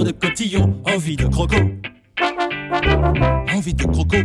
de cotillon, envie de croco. Envie de croco.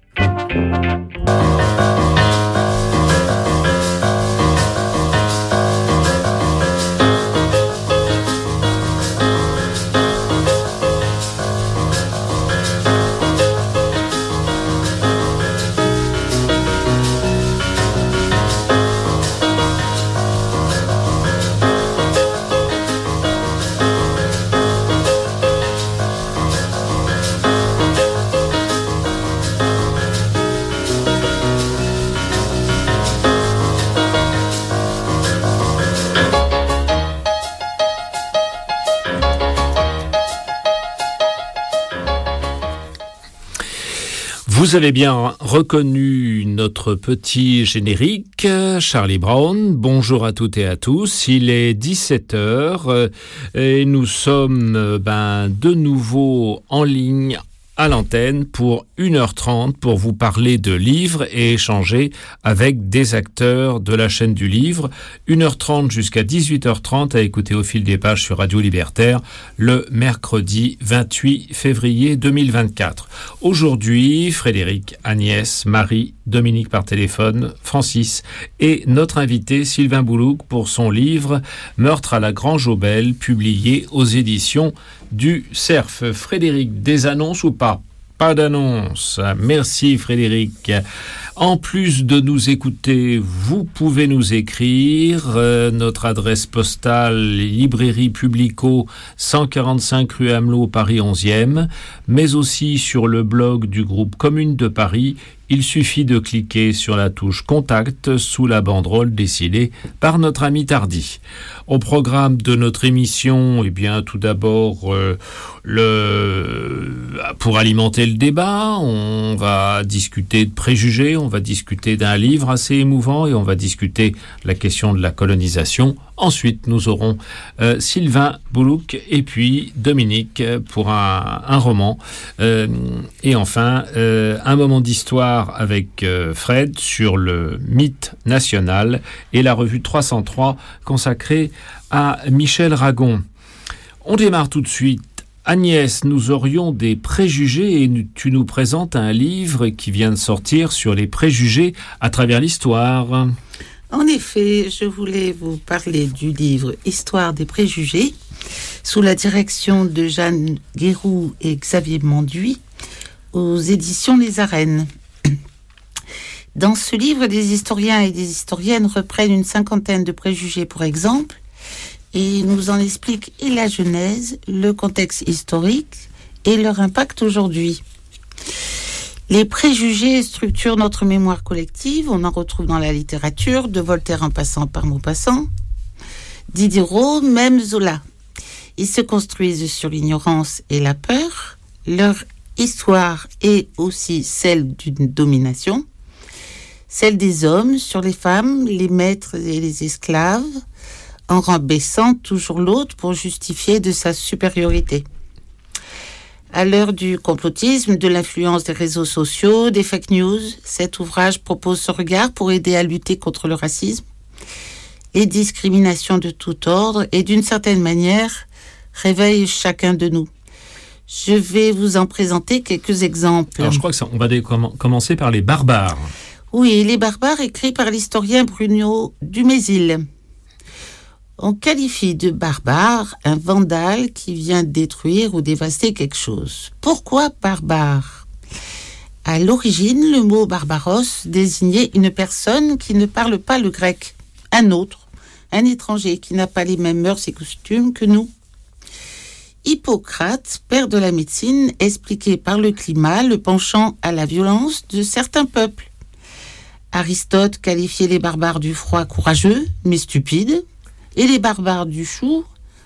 Vous avez bien reconnu notre petit générique, Charlie Brown. Bonjour à toutes et à tous. Il est 17h et nous sommes de nouveau en ligne à l'antenne pour 1h30 pour vous parler de livres et échanger avec des acteurs de la chaîne du livre. 1h30 jusqu'à 18h30 à écouter au fil des pages sur Radio Libertaire le mercredi 28 février 2024. Aujourd'hui, Frédéric, Agnès, Marie, Dominique par téléphone, Francis et notre invité Sylvain Boulouk pour son livre Meurtre à la Grange aux Belles, publié aux éditions du Cerf. Frédéric, des annonces ou pas? Pas d'annonce. Merci Frédéric. En plus de nous écouter, vous pouvez nous écrire. Notre adresse postale, librairie Publico, 145 rue Amelot, Paris 11e, mais aussi sur le blog du groupe Commune de Paris. Il suffit de cliquer sur la touche Contact sous la banderole dessinée par notre ami Tardy. Au programme de notre émission, tout d'abord, pour alimenter le débat, on va discuter de préjugés, on va discuter d'un livre assez émouvant et on va discuter la question de la colonisation. Ensuite, nous aurons Sylvain Boulouk et puis Dominique pour un roman. Et enfin, un moment d'histoire avec Fred sur le mythe national et la revue 303 consacrée à Michel Ragon. On démarre tout de suite. Agnès, nous aurions des préjugés et tu nous présentes un livre qui vient de sortir sur les préjugés à travers l'histoire. En effet, je voulais vous parler du livre Histoire des préjugés, sous la direction de Jeanne Guéroux et Xavier Manduy, aux éditions Les Arènes. Dans ce livre, des historiens et des historiennes reprennent une cinquantaine de préjugés, pour exemple, et nous en expliquent et la genèse, le contexte historique et leur impact aujourd'hui. Les préjugés structurent notre mémoire collective. On en retrouve dans la littérature, de Voltaire en passant par Maupassant, Diderot, même Zola. Ils se construisent sur l'ignorance et la peur. Leur histoire est aussi celle d'une domination, celle des hommes sur les femmes, les maîtres et les esclaves, en rabaissant toujours l'autre pour justifier de sa supériorité. À l'heure du complotisme, de l'influence des réseaux sociaux, des fake news, cet ouvrage propose ce regard pour aider à lutter contre le racisme, les discriminations de tout ordre et d'une certaine manière réveille chacun de nous. Je vais vous en présenter quelques exemples. Alors je crois que on va commencer par les barbares. Oui, les barbares écrits par l'historien Bruno Dumézil. On qualifie de barbare un vandale qui vient détruire ou dévaster quelque chose. Pourquoi barbare ? À l'origine, le mot barbaros désignait une personne qui ne parle pas le grec, un autre, un étranger qui n'a pas les mêmes mœurs et costumes que nous. Hippocrate, père de la médecine, expliquait par le climat le penchant à la violence de certains peuples. Aristote qualifiait les barbares du froid courageux, mais stupides, et les barbares du chaud,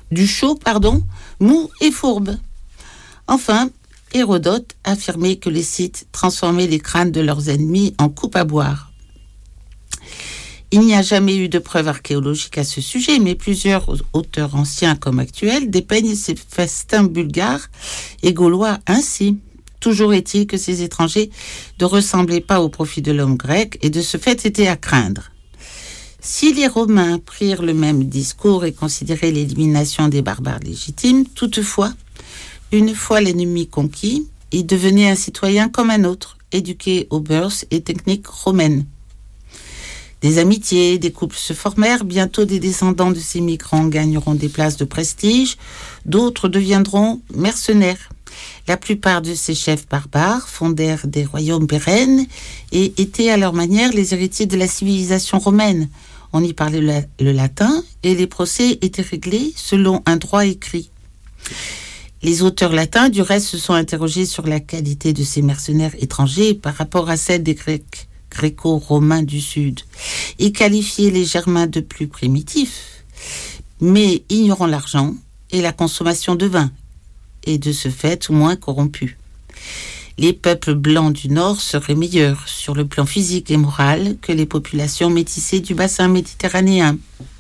mous et fourbes. Enfin, Hérodote affirmait que les Scythes transformaient les crânes de leurs ennemis en coupe à boire. Il n'y a jamais eu de preuves archéologiques à ce sujet, mais plusieurs auteurs anciens comme actuels dépeignent ces festins bulgares et gaulois ainsi. Toujours est-il que ces étrangers ne ressemblaient pas au profil de l'homme grec et de ce fait étaient à craindre. Si les Romains prirent le même discours et considéraient l'élimination des barbares légitime, toutefois, Une fois l'ennemi conquis, il devenait un citoyen comme un autre, éduqué aux mœurs et techniques romaines. Des amitiés, des couples se formèrent, bientôt des descendants de ces migrants gagneront des places de prestige, d'autres deviendront mercenaires. La plupart de ces chefs barbares fondèrent des royaumes pérennes et étaient à leur manière les héritiers de la civilisation romaine. On y parlait le latin et les procès étaient réglés selon un droit écrit. Les auteurs latins, du reste, se sont interrogés sur la qualité de ces mercenaires étrangers par rapport à celle des Grecs gréco-romains du Sud. Ils qualifiaient les Germains de plus primitifs, mais ignorant l'argent et la consommation de vin, et de ce fait moins corrompus. Les peuples blancs du Nord seraient meilleurs sur le plan physique et moral que les populations métissées du bassin méditerranéen.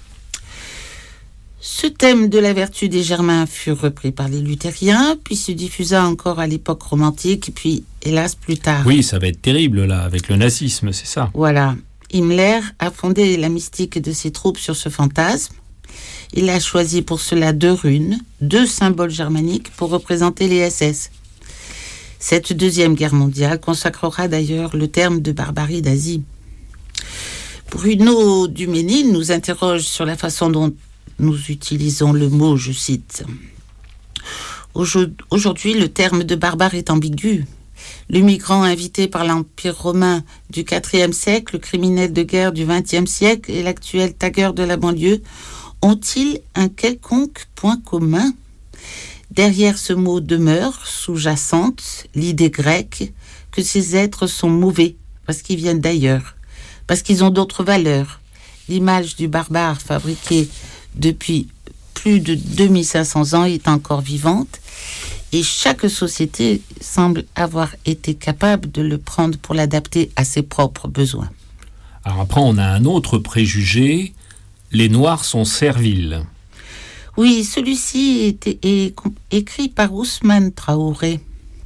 Ce thème de la vertu des Germains fut repris par les luthériens, puis se diffusa encore à l'époque romantique, puis hélas plus tard. Oui, ça va être terrible là, avec le nazisme, c'est ça. Voilà. Himmler a fondé la mystique de ses troupes sur ce fantasme. Il a choisi pour cela 2 runes, 2 symboles germaniques pour représenter les SS. Cette Deuxième Guerre mondiale consacrera d'ailleurs le terme de barbarie d'Asie. Bruno Duménil nous interroge sur la façon dont nous utilisons le mot, je cite. Aujourd'hui, le terme de barbare est ambigu. Le migrant invité par l'Empire romain du IVe siècle, le criminel de guerre du XXe siècle et l'actuel tagueur de la banlieue ont-ils un quelconque point commun ? Derrière ce mot demeure, sous-jacente, l'idée grecque que ces êtres sont mauvais, parce qu'ils viennent d'ailleurs, parce qu'ils ont d'autres valeurs. L'image du barbare fabriquée depuis plus de 2500 ans est encore vivante, et chaque société semble avoir été capable de le prendre pour l'adapter à ses propres besoins. Alors après, on a un autre préjugé, les Noirs sont serviles. Oui, celui-ci est écrit par Ousmane Traoré.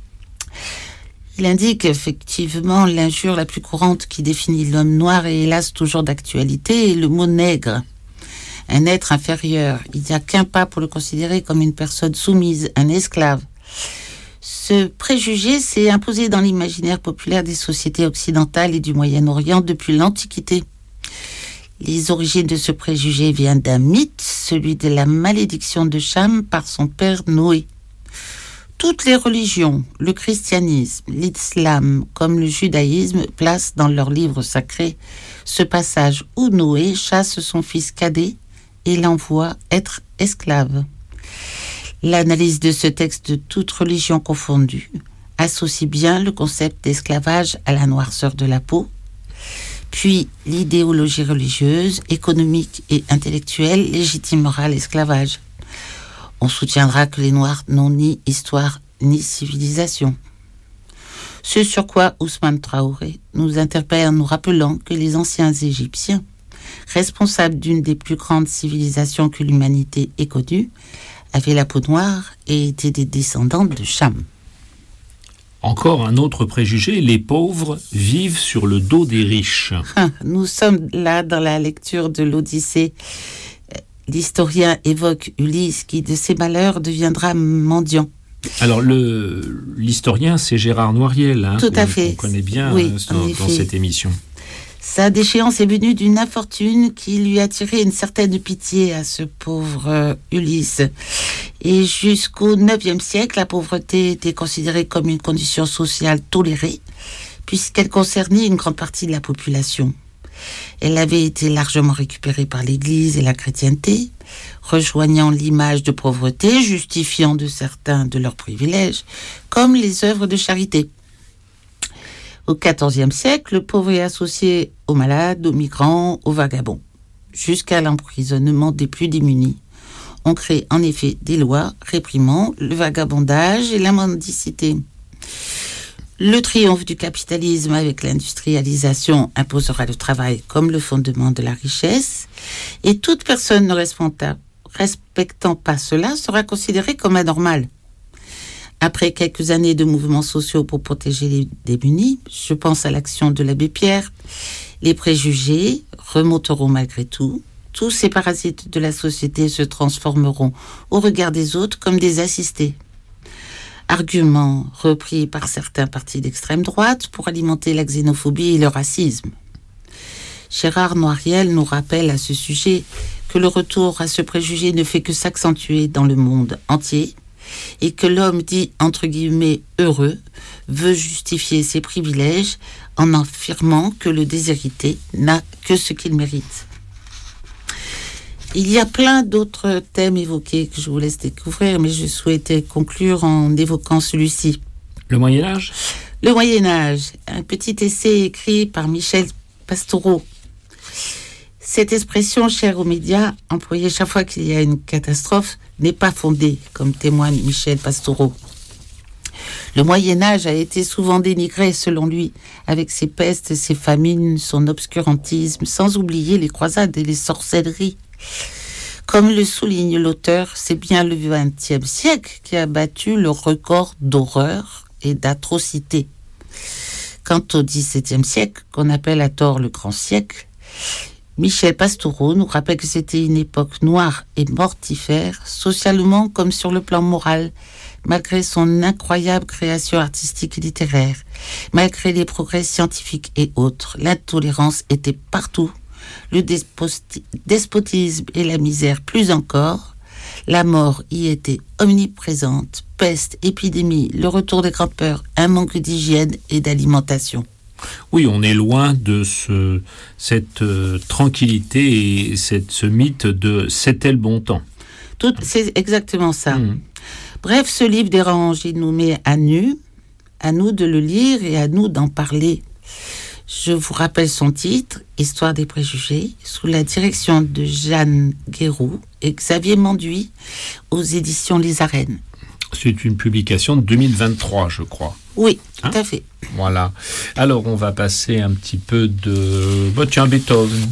Il indique effectivement l'injure la plus courante qui définit l'homme noir et hélas toujours d'actualité est le mot nègre. Un être inférieur, il n'y a qu'un pas pour le considérer comme une personne soumise, un esclave. Ce préjugé s'est imposé dans l'imaginaire populaire des sociétés occidentales et du Moyen-Orient depuis l'Antiquité. Les origines de ce préjugé viennent d'un mythe, celui de la malédiction de Cham par son père Noé. Toutes les religions, le christianisme, l'islam comme le judaïsme placent dans leurs livres sacrés ce passage où Noé chasse son fils cadet et l'envoie être esclave. L'analyse de ce texte de toute religion confondue associe bien le concept d'esclavage à la noirceur de la peau, puis l'idéologie religieuse, économique et intellectuelle légitimera l'esclavage. On soutiendra que les Noirs n'ont ni histoire ni civilisation. Ce sur quoi Ousmane Traoré nous interpelle en nous rappelant que les anciens Égyptiens, responsables d'une des plus grandes civilisations que l'humanité ait connues, avaient la peau noire et étaient des descendants de Cham. Encore un autre préjugé, les pauvres vivent sur le dos des riches. Nous sommes là dans la lecture de l'Odyssée. L'historien évoque Ulysse qui, de ses malheurs, deviendra mendiant. Alors, l'historien, c'est Gérard Noiriel, Tout à fait. On connaît bien oui, dans cette émission. Sa déchéance est venue d'une infortune qui lui a tiré une certaine pitié à ce pauvre Ulysse. Et jusqu'au IXe siècle, la pauvreté était considérée comme une condition sociale tolérée, puisqu'elle concernait une grande partie de la population. Elle avait été largement récupérée par l'Église et la chrétienté, rejoignant l'image de pauvreté, justifiant de certains de leurs privilèges, comme les œuvres de charité. Au XIVe siècle, le pauvre est associé aux malades, aux migrants, aux vagabonds, jusqu'à l'emprisonnement des plus démunis. On crée en effet des lois réprimant le vagabondage et la mendicité. Le triomphe du capitalisme avec l'industrialisation imposera le travail comme le fondement de la richesse, et toute personne ne respectant pas cela sera considérée comme anormale. Après quelques années de mouvements sociaux pour protéger les démunis, je pense à l'action de l'abbé Pierre, les préjugés remonteront malgré tout. Tous ces parasites de la société se transformeront au regard des autres comme des assistés. argument repris par certains partis d'extrême droite pour alimenter la xénophobie et le racisme. Gérard Noiriel nous rappelle à ce sujet que le retour à ce préjugé ne fait que s'accentuer dans le monde entier et que l'homme dit entre guillemets heureux veut justifier ses privilèges en affirmant que le déshérité n'a que ce qu'il mérite. Il y a plein d'autres thèmes évoqués que je vous laisse découvrir, mais je souhaitais conclure en évoquant celui-ci. Le Moyen-Âge ? Le Moyen-Âge, un petit essai écrit par Michel Pastoureau. Cette expression chère aux médias, employée chaque fois qu'il y a une catastrophe, n'est pas fondée, comme témoigne Michel Pastoureau. Le Moyen-Âge a été souvent dénigré, selon lui, avec ses pestes, ses famines, son obscurantisme, sans oublier les croisades et les sorcelleries. Comme le souligne l'auteur, c'est bien le XXe siècle qui a battu le record d'horreur et d'atrocité. Quant au XVIIe siècle, qu'on appelle à tort le grand siècle, Michel Pastoureau nous rappelle que c'était une époque noire et mortifère, socialement comme sur le plan moral, malgré son incroyable création artistique et littéraire, malgré les progrès scientifiques et autres. L'intolérance était partout, le despotisme et la misère plus encore. La mort y était omniprésente, peste, épidémie, le retour des grandes peurs, un manque d'hygiène et d'alimentation. Oui, on est loin de cette tranquillité et ce mythe de « c'était le bon temps ». C'est exactement ça. Bref, ce livre dérange, il nous met à nu, à nous de le lire et à nous d'en parler. Je vous rappelle son titre, Histoire des préjugés, sous la direction de Jeanne Guéroux et Xavier Manduy, aux éditions Les Arènes. C'est une publication de 2023, je crois. Oui, tout à fait. Voilà. Alors, on va passer un petit peu de... Beethoven.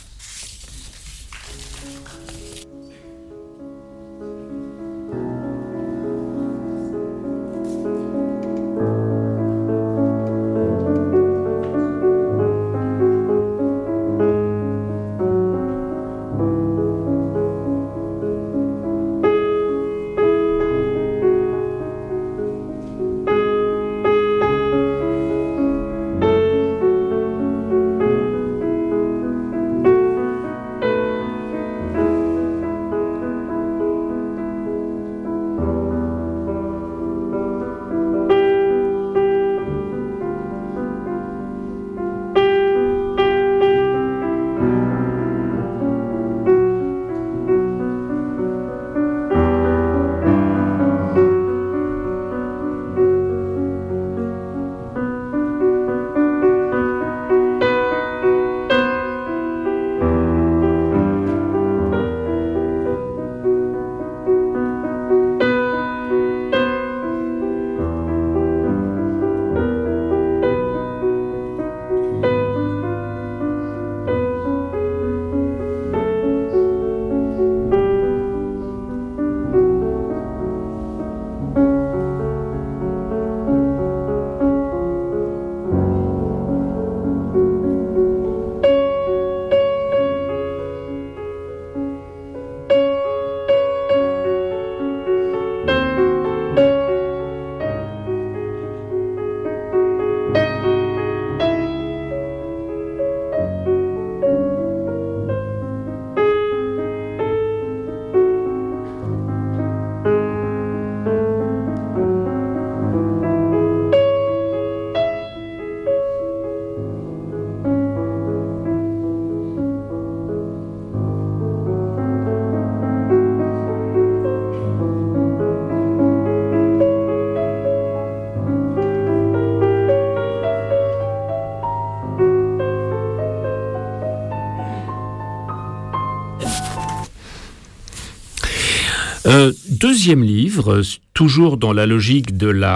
Deuxième livre, toujours dans la logique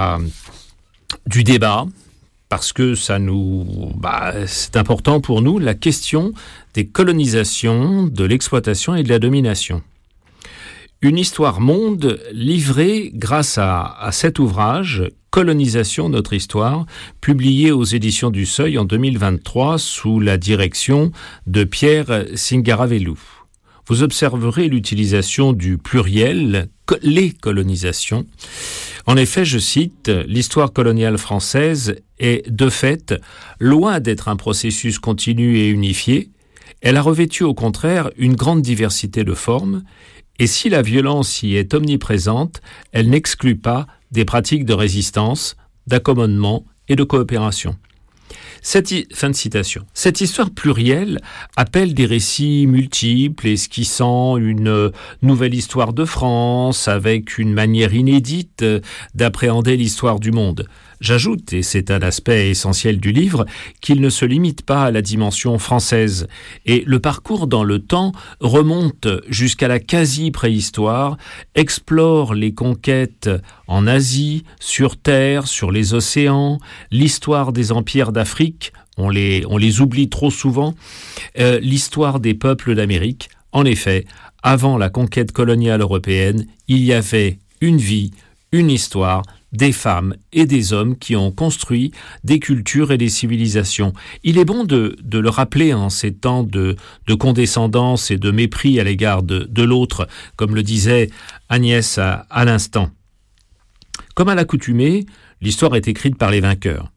du débat, parce que c'est important pour nous, la question des colonisations, de l'exploitation et de la domination. Une histoire monde livrée grâce à cet ouvrage, Colonisation, notre histoire, publié aux éditions du Seuil en 2023 sous la direction de Pierre Singaravellu. vous observerez l'utilisation du pluriel « les colonisations ». En effet, je cite, « L'histoire coloniale française est, de fait, loin d'être un processus continu et unifié. Elle a revêtu, au contraire, une grande diversité de formes, et si la violence y est omniprésente, elle n'exclut pas des pratiques de résistance, d'accommodement et de coopération. » Fin de citation. Cette histoire plurielle appelle des récits multiples, esquissant une nouvelle histoire de France avec une manière inédite d'appréhender l'histoire du monde. J'ajoute, et c'est un aspect essentiel du livre, qu'il ne se limite pas à la dimension française. Et le parcours dans le temps remonte jusqu'à la quasi-préhistoire, explore les conquêtes en Asie, sur Terre, sur les océans, l'histoire des empires d'Afrique, on les oublie trop souvent, l'histoire des peuples d'Amérique. En effet, avant la conquête coloniale européenne, il y avait une vie, une histoire, des femmes et des hommes qui ont construit des cultures et des civilisations. Il est bon de le rappeler en ces temps de condescendance et de mépris à l'égard de l'autre, comme le disait Agnès à l'instant. Comme à l'accoutumée, l'histoire est écrite par les vainqueurs.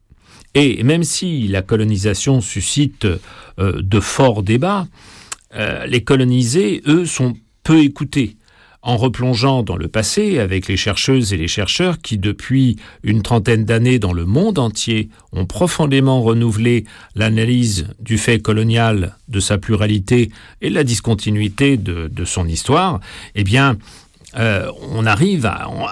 Et même si la colonisation suscite de forts débats, les colonisés, eux, sont peu écoutés. En replongeant dans le passé avec les chercheuses et les chercheurs qui, depuis une trentaine d'années dans le monde entier, ont profondément renouvelé l'analyse du fait colonial, de sa pluralité et la discontinuité de son histoire, eh bien, on arrive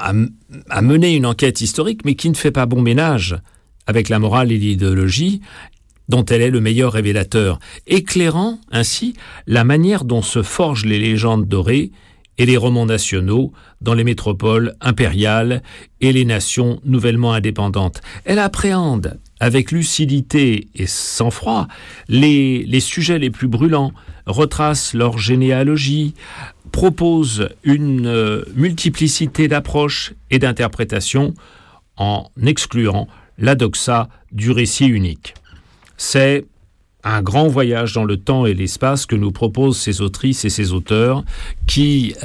à mener une enquête historique, mais qui ne fait pas bon ménage avec la morale et l'idéologie dont elle est le meilleur révélateur, éclairant ainsi la manière dont se forgent les légendes dorées et les romans nationaux dans les métropoles impériales et les nations nouvellement indépendantes. Elle appréhende avec lucidité et sang-froid les sujets les plus brûlants, retrace leur généalogie, propose une multiplicité d'approches et d'interprétations en excluant la doxa du récit unique. C'est un grand voyage dans le temps et l'espace que nous proposent ces autrices et ces auteurs qui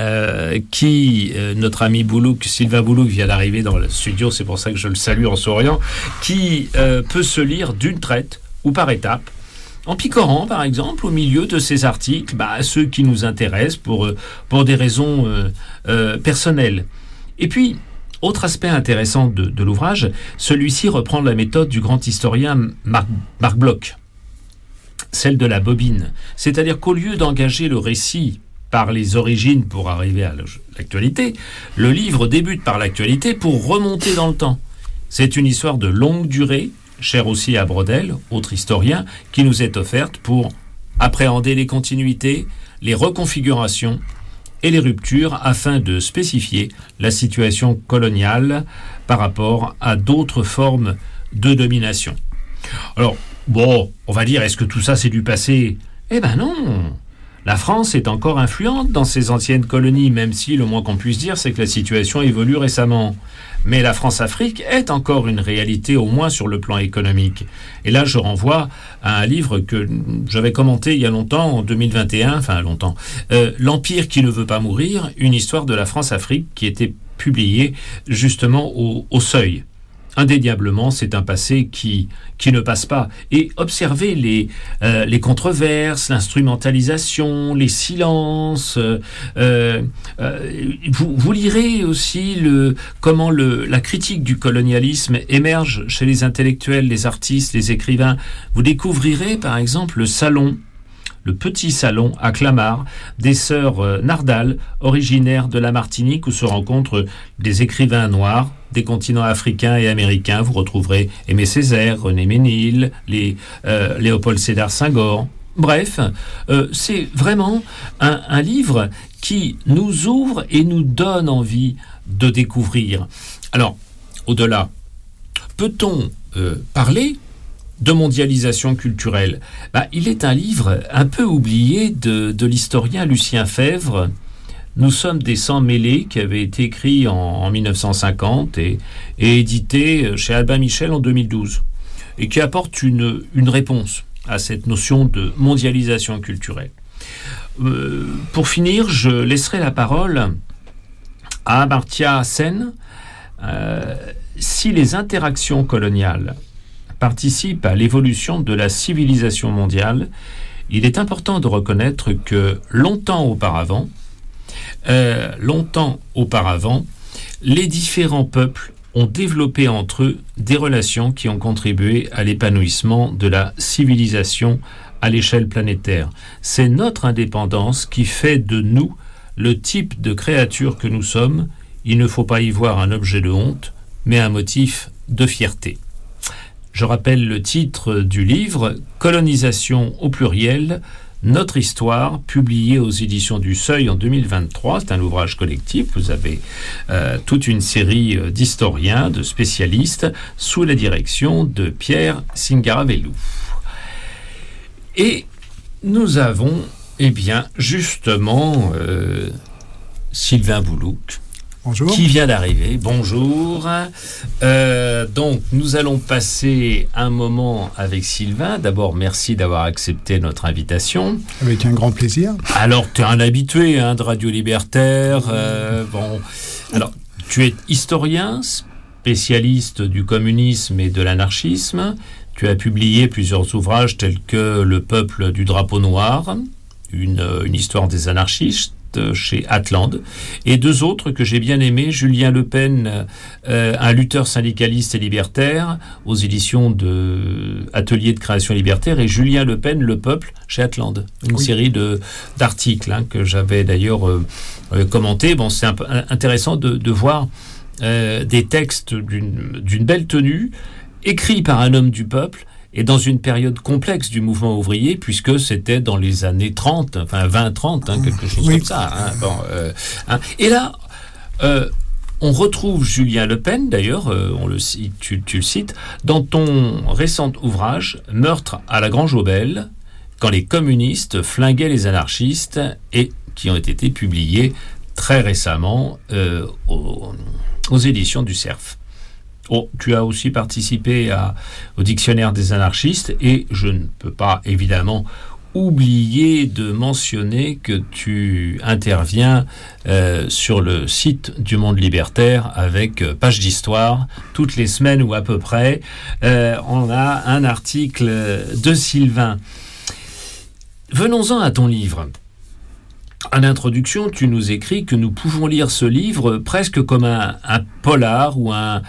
notre ami Sylvain Boulouk vient d'arriver dans le studio, c'est pour ça que je le salue en souriant, qui peut se lire d'une traite ou par étapes, en picorant par exemple au milieu de ces articles ceux qui nous intéressent pour des raisons personnelles. Et puis, autre aspect intéressant de l'ouvrage, celui-ci reprend la méthode du grand historien Marc Bloch, celle de la bobine. C'est-à-dire qu'au lieu d'engager le récit par les origines pour arriver à l'actualité, le livre débute par l'actualité pour remonter dans le temps. C'est une histoire de longue durée, chère aussi à Brodel, autre historien, qui nous est offerte pour appréhender les continuités, les reconfigurations et les ruptures afin de spécifier la situation coloniale par rapport à d'autres formes de domination. Alors, bon, on va dire, est-ce que tout ça c'est du passé ? Eh ben non. La France est encore influente dans ses anciennes colonies, même si le moins qu'on puisse dire, c'est que la situation évolue récemment. Mais la France-Afrique est encore une réalité, au moins sur le plan économique. Et là, je renvoie à un livre que j'avais commenté il y a longtemps, en 2021, L'Empire qui ne veut pas mourir, une histoire de la France-Afrique, qui était publiée justement au Seuil. Indéniablement, c'est un passé qui ne passe pas. Et observez les controverses, l'instrumentalisation, les silences. Vous lirez aussi comment la critique du colonialisme émerge chez les intellectuels, les artistes, les écrivains. Vous découvrirez par exemple le petit salon à Clamart des sœurs Nardal, originaires de la Martinique, où se rencontrent des écrivains noirs des continents africains et américains. Vous retrouverez Aimé Césaire, René Ménil, Léopold Sédar Senghor. Bref, c'est vraiment un livre qui nous ouvre et nous donne envie de découvrir. Alors, au-delà, peut-on parler de mondialisation culturelle? Il est un livre un peu oublié de l'historien Lucien Febvre. Nous sommes des sangs mêlés, qui avait été écrit en 1950 et édité chez Albin Michel en 2012, et qui apporte une réponse à cette notion de mondialisation culturelle. pour finir, je laisserai la parole à Amartya Sen. Si les interactions coloniales participent à l'évolution de la civilisation mondiale, il est important de reconnaître que longtemps auparavant, les différents peuples ont développé entre eux des relations qui ont contribué à l'épanouissement de la civilisation à l'échelle planétaire. C'est notre indépendance qui fait de nous le type de créature que nous sommes. Il ne faut pas y voir un objet de honte, mais un motif de fierté. Je rappelle le titre du livre « Colonisation au pluriel, notre histoire », publié aux éditions du Seuil en 2023. C'est un ouvrage collectif. Vous avez toute une série d'historiens, de spécialistes, sous la direction de Pierre Singaravellu. Et nous avons, justement, Sylvain Boulouc. Bonjour. Qui vient d'arriver. Bonjour. Donc, nous allons passer un moment avec Sylvain. D'abord, merci d'avoir accepté notre invitation. Avec un grand plaisir. Alors, tu es un habitué de Radio Libertaire. Alors, tu es historien, spécialiste du communisme et de l'anarchisme. Tu as publié plusieurs ouvrages tels que Le peuple du drapeau noir, une histoire des anarchistes, chez Atlante, et deux autres que j'ai bien aimés, Julien Le Pen, un lutteur syndicaliste et libertaire, aux éditions de Atelier de création libertaire, et Julien Le Pen, Le peuple, chez Atlante. Une série d'articles que j'avais d'ailleurs commenté. Bon, c'est intéressant de voir des textes d'une belle tenue, écrits par un homme du peuple, et dans une période complexe du mouvement ouvrier, puisque c'était dans les années 30, enfin 20-30, quelque chose comme ça. Et là, on retrouve Julien Le Pen, d'ailleurs, tu le cites, dans ton récent ouvrage « Meurtre à la Grange-aux-Belles », quand les communistes flinguaient les anarchistes, et qui ont été publiés très récemment aux éditions du Cerf. Tu as aussi participé au Dictionnaire des anarchistes, et je ne peux pas évidemment oublier de mentionner que tu interviens sur le site du Monde Libertaire avec page d'histoire toutes les semaines ou à peu près. On a un article de Sylvain. Venons-en à ton livre. En introduction, tu nous écris que nous pouvons lire ce livre presque comme un polar ou un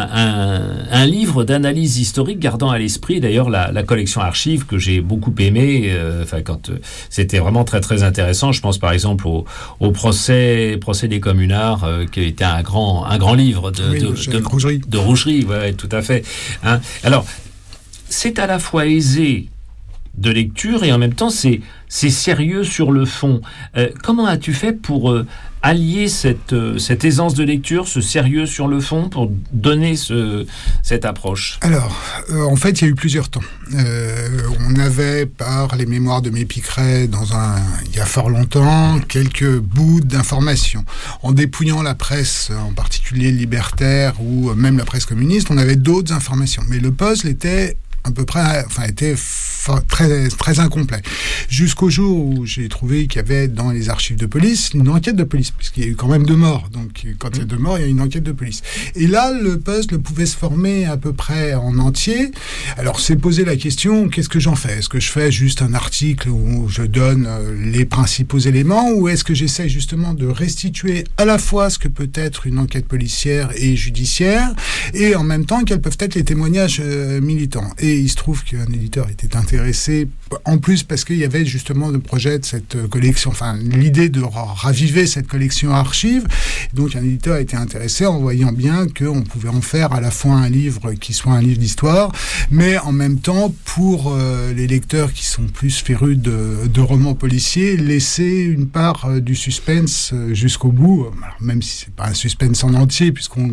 livre d'analyse historique, gardant à l'esprit d'ailleurs la collection Archives que j'ai beaucoup aimée. C'était vraiment très très intéressant. Je pense par exemple au procès des communards, qui était un grand livre de Rougerie. Ouais, tout à fait. Alors, c'est à la fois aisé de lecture et en même temps c'est sérieux sur le fond. Comment as-tu fait pour allier cette aisance de lecture, ce sérieux sur le fond, pour donner cette approche? Alors, en fait, il y a eu plusieurs temps. On avait, par les mémoires de Mépicret, il y a fort longtemps, quelques bouts d'informations. En dépouillant la presse, en particulier libertaire ou même la presse communiste, on avait d'autres informations. Mais le puzzle était à peu près, était très, très incomplet. Jusqu'au jour où j'ai trouvé qu'il y avait dans les archives de police une enquête de police, puisqu'il y a eu quand même 2 morts. Donc, quand il y a 2 morts, il y a une enquête de police. Et là, le puzzle pouvait se former à peu près en entier. Alors, c'est poser la question, qu'est-ce que j'en fais? Est-ce que je fais juste un article où je donne les principaux éléments, ou est-ce que j'essaie justement de restituer à la fois ce que peut être une enquête policière et judiciaire, et en même temps, quels peuvent être les témoignages militants? Et il se trouve qu'un éditeur était intéressé, en plus parce qu'il y avait justement le projet de cette collection, l'idée de raviver cette collection Archives. Donc un éditeur était intéressé en voyant bien qu'on pouvait en faire à la fois un livre qui soit un livre d'histoire, mais en même temps, pour les lecteurs qui sont plus férus de romans policiers, laisser une part du suspense jusqu'au bout, alors, même si c'est pas un suspense en entier,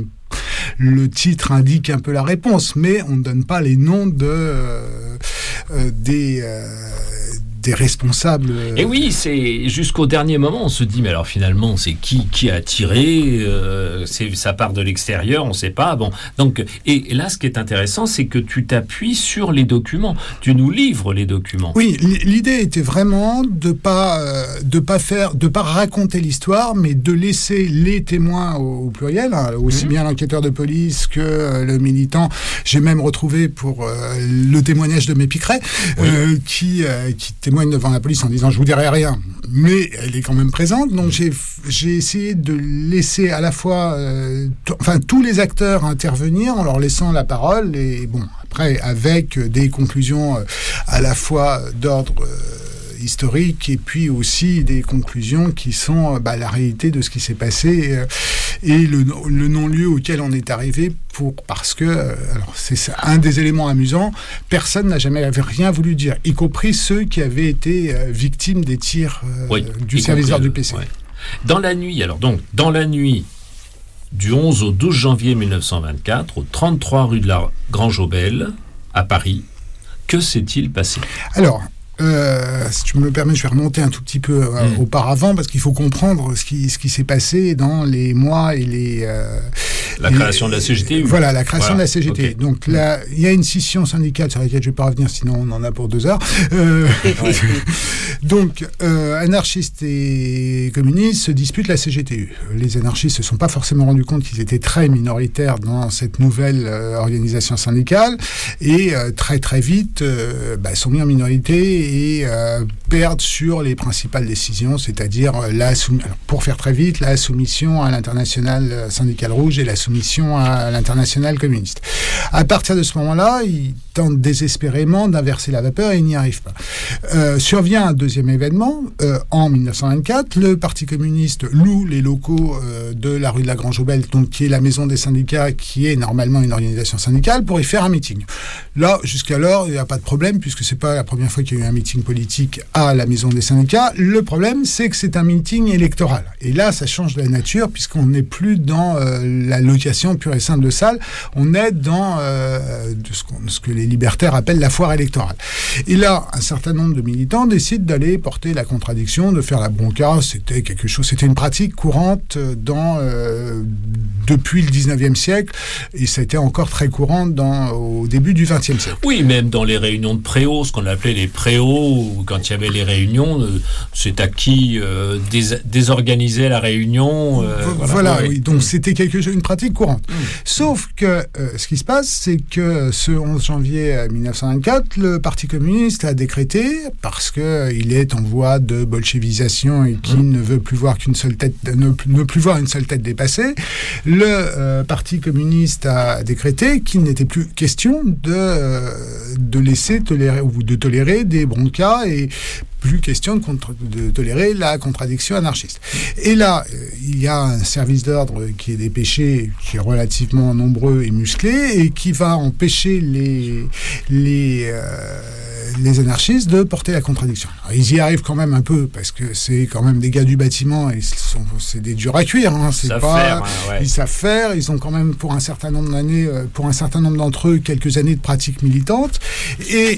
le titre indique un peu la des responsables. Et oui, c'est jusqu'au dernier moment, on se dit, mais alors finalement, c'est qui a tiré, ça part de l'extérieur, on ne sait pas. Bon, donc, et là, ce qui est intéressant, c'est que tu t'appuies sur les documents, tu nous livres les documents. Oui, l'idée était vraiment de pas raconter l'histoire, mais de laisser les témoins au pluriel, hein, aussi bien l'enquêteur de police que le militant. J'ai même retrouvé pour le témoignage de Mépicret, qui témoigne devant la police en disant « je vous dirai rien », mais elle est quand même présente. Donc j'ai essayé de laisser à la fois tous les acteurs intervenir en leur laissant la parole, et bon, après avec des conclusions à la fois d'ordre historique et puis aussi des conclusions qui sont la réalité de ce qui s'est passé et le non-lieu auquel on est arrivé parce que alors c'est un des éléments amusants, personne n'a jamais rien voulu dire, y compris ceux qui avaient été victimes des tirs du service d'ordre du PC. Ouais. Dans la nuit du 11 au 12 janvier 1924, au 33 rue de la Grange-aux-Belles, à Paris, que s'est-il passé ? Alors, si tu me le permets, je vais remonter un tout petit peu auparavant, parce qu'il faut comprendre ce qui s'est passé dans les mois et la création de la CGT. Voilà, la création de la CGT. Okay. Donc là, il y a une scission syndicale sur laquelle je ne vais pas revenir, sinon on en a pour 2 heures. Donc, anarchistes et communistes se disputent la CGTU. Les anarchistes ne se sont pas forcément rendus compte qu'ils étaient très minoritaires dans cette nouvelle organisation syndicale, et très très vite sont mis en minorité et perdent sur les principales décisions, c'est-à-dire pour faire très vite, la soumission à l'internationale syndicale rouge et la soumission à l'internationale communiste. À partir de ce moment-là, ils tentent désespérément d'inverser la vapeur et ils n'y arrivent pas. Survient un deuxième événement, en 1924, le Parti communiste loue les locaux de la rue de la Grange-aux-Belles, donc qui est la maison des syndicats, qui est normalement une organisation syndicale, pour y faire un meeting. Là, jusqu'alors, il n'y a pas de problème, puisque c'est pas la première fois qu'il y a eu un meeting politique à la maison des syndicats. Le problème, c'est que c'est un meeting électoral. Et là, ça change de la nature, puisqu'on n'est plus dans la location pure et simple de salle, on est dans ce que les libertaires appellent la foire électorale. Et là, un certain nombre de militants décident d'aller porter la contradiction, de faire la bronca. C'était une pratique courante depuis le 19e siècle, et ça a été encore très courant au début du 20e siècle. Oui, même dans les réunions de préaux, ce qu'on appelait les préaux, quand il y avait les réunions, c'est à qui désorganiser la réunion. Oui. Donc c'était une pratique courante. Sauf que ce qui se passe, c'est que ce 11 janvier 1924, le Parti communiste a décrété, parce qu'il est en voie de bolchevisation et qu'il ne veut plus voir une seule tête dépassée, le Parti communiste a décrété qu'il n'était plus question de laisser tolérer ou de tolérer des broncas, et plus question de tolérer la contradiction anarchiste. Et là, il y a un service d'ordre qui est dépêché, qui est relativement nombreux et musclé, et qui va empêcher les anarchistes de porter la contradiction. Alors, ils y arrivent quand même un peu, parce que c'est quand même des gars du bâtiment, et c'est des durs à cuire. Hein. Ils savent faire, ils ont quand même pour un certain nombre d'années, pour un certain nombre d'entre eux, quelques années de pratique militante. Et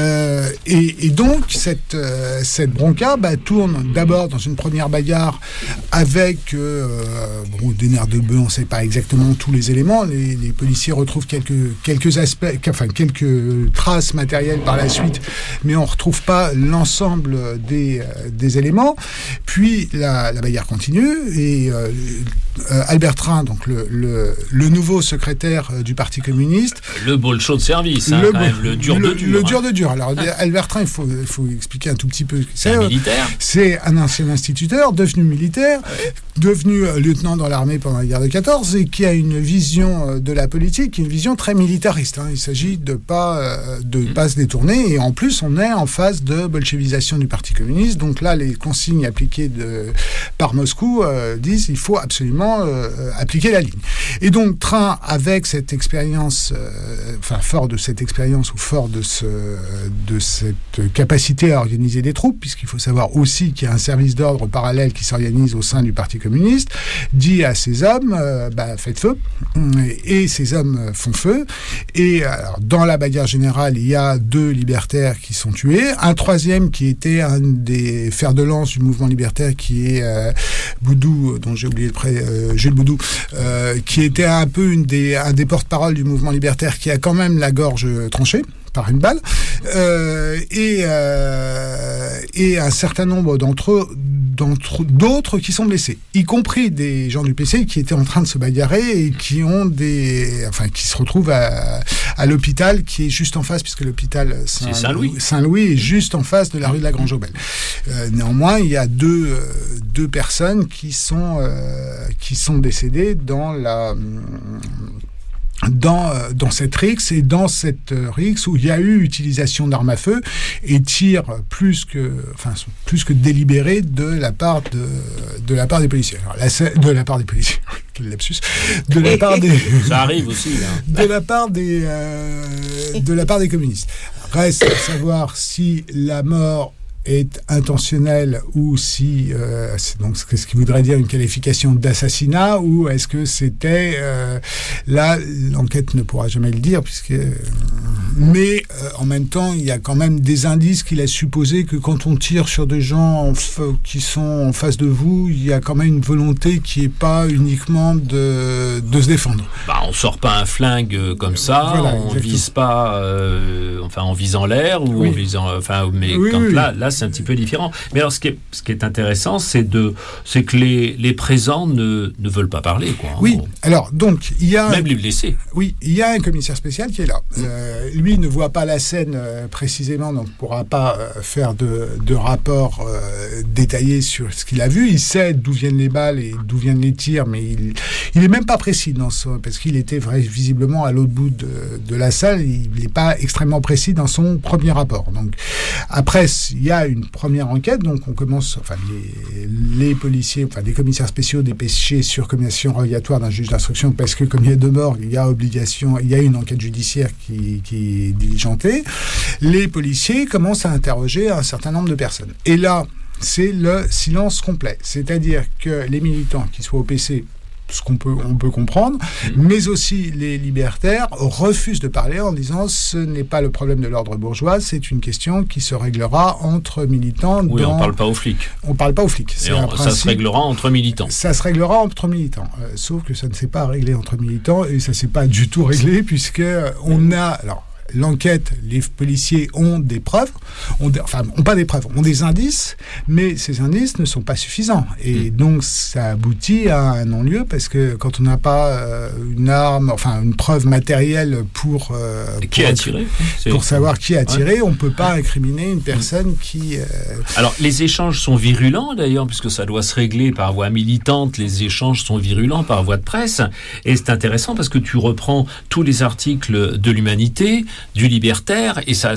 donc, cette bronca tourne d'abord dans une première bagarre avec des nerfs de bœuf, on ne sait pas exactement tous les éléments. Les policiers retrouvent quelques aspects, quelques traces matérielles par la suite, mais on ne retrouve pas l'ensemble des éléments. Puis la bagarre continue, et Albert Train, donc le nouveau secrétaire du Parti communiste, le bolcho de service, le dur de dur. Le dur de dur. Alors Albert Train, il faut expliquer un tout petit peu. C'est un militaire. C'est un ancien instituteur, devenu militaire, devenu lieutenant dans l'armée pendant la guerre de 14, et qui a une vision de la politique, une vision très militariste. Il s'agit de pas se détourner, et en plus on est en phase de bolchevisation du Parti communiste. Donc là, les consignes appliquées par Moscou disent il faut absolument strictement appliquer la ligne. Et donc Train, avec cette expérience, fort de cette expérience ou fort de cette capacité à organiser des troupes, puisqu'il faut savoir aussi qu'il y a un service d'ordre parallèle qui s'organise au sein du Parti communiste, dit à ces hommes, faites feu. Et ces hommes font feu. Et alors, dans la bagarre générale, il y a 2 libertaires qui sont tués. Un troisième qui était un des fers de lance du mouvement libertaire, qui est Boudou, dont j'ai oublié Jules Boudou, qui était un peu un des porte-parole du mouvement libertaire, qui a quand même la gorge tranchée par une balle, et un certain nombre d'autres qui sont blessés, y compris des gens du PC qui étaient en train de se bagarrer et qui se retrouvent à l'hôpital qui est juste en face, puisque l'hôpital Saint-Louis est juste en face de la rue de la Grange-Aubel. Néanmoins, il y a deux personnes qui sont décédées dans cette rixe, et dans cette rixe où il y a eu utilisation d'armes à feu et tir plus que délibéré de la part des policiers. Alors, de la part des policiers. Quel lapsus. De la part des... Ça arrive aussi, là. De la part des communistes. Reste à savoir si la mort est intentionnel, ou si donc ce qui voudrait dire une qualification d'assassinat, ou est-ce que c'était là, l'enquête ne pourra jamais le dire, mais en même temps il y a quand même des indices qui laissent supposer que quand on tire sur des gens qui sont en face de vous, il y a quand même une volonté qui est pas uniquement de se défendre. On sort pas un flingue comme ça, voilà, on vise pas en visant l'air, ou en visant là c'est un petit peu différent. Mais alors, ce qui est intéressant, c'est que les présents ne veulent pas parler, quoi. Oui. Alors, donc, il y a... Même les blessés. Oui, il y a un commissaire spécial qui est là. Lui ne voit pas la scène précisément, donc ne pourra pas faire de rapport détaillé sur ce qu'il a vu. Il sait d'où viennent les balles et d'où viennent les tirs, mais il est même pas précis parce qu'il était visiblement à l'autre bout de la salle. Il n'est pas extrêmement précis dans son premier rapport. Donc, après, il y a une première enquête, donc on commence, les policiers, des commissaires spéciaux dépêchés sur commission rogatoire d'un juge d'instruction, parce que comme il y a 2 morts, il y a une enquête judiciaire qui est diligentée. Les policiers commencent à interroger un certain nombre de personnes. Et là, c'est le silence complet. C'est-à-dire que les militants, qui soient au PC, on peut comprendre, mais aussi les libertaires refusent de parler en disant ce n'est pas le problème de l'ordre bourgeois, c'est une question qui se réglera entre militants. Oui, on ne parle pas aux flics. On ne parle pas aux flics. Ça se réglera entre militants. Ça se réglera entre militants. Sauf que ça ne s'est pas réglé entre militants, et ça ne s'est pas du tout réglé, puisque on a... Alors, l'enquête, les policiers ont des preuves, ont pas des preuves, ont des indices, mais ces indices ne sont pas suffisants. Et donc, ça aboutit à un non-lieu, parce que quand on n'a pas une arme, une preuve matérielle pour savoir qui a tiré, on ne peut pas incriminer une personne qui... Alors, les échanges sont virulents, d'ailleurs, puisque ça doit se régler par voie militante, les échanges sont virulents par voie de presse, et c'est intéressant parce que tu reprends tous les articles de l'Humanité, du Libertaire, et ça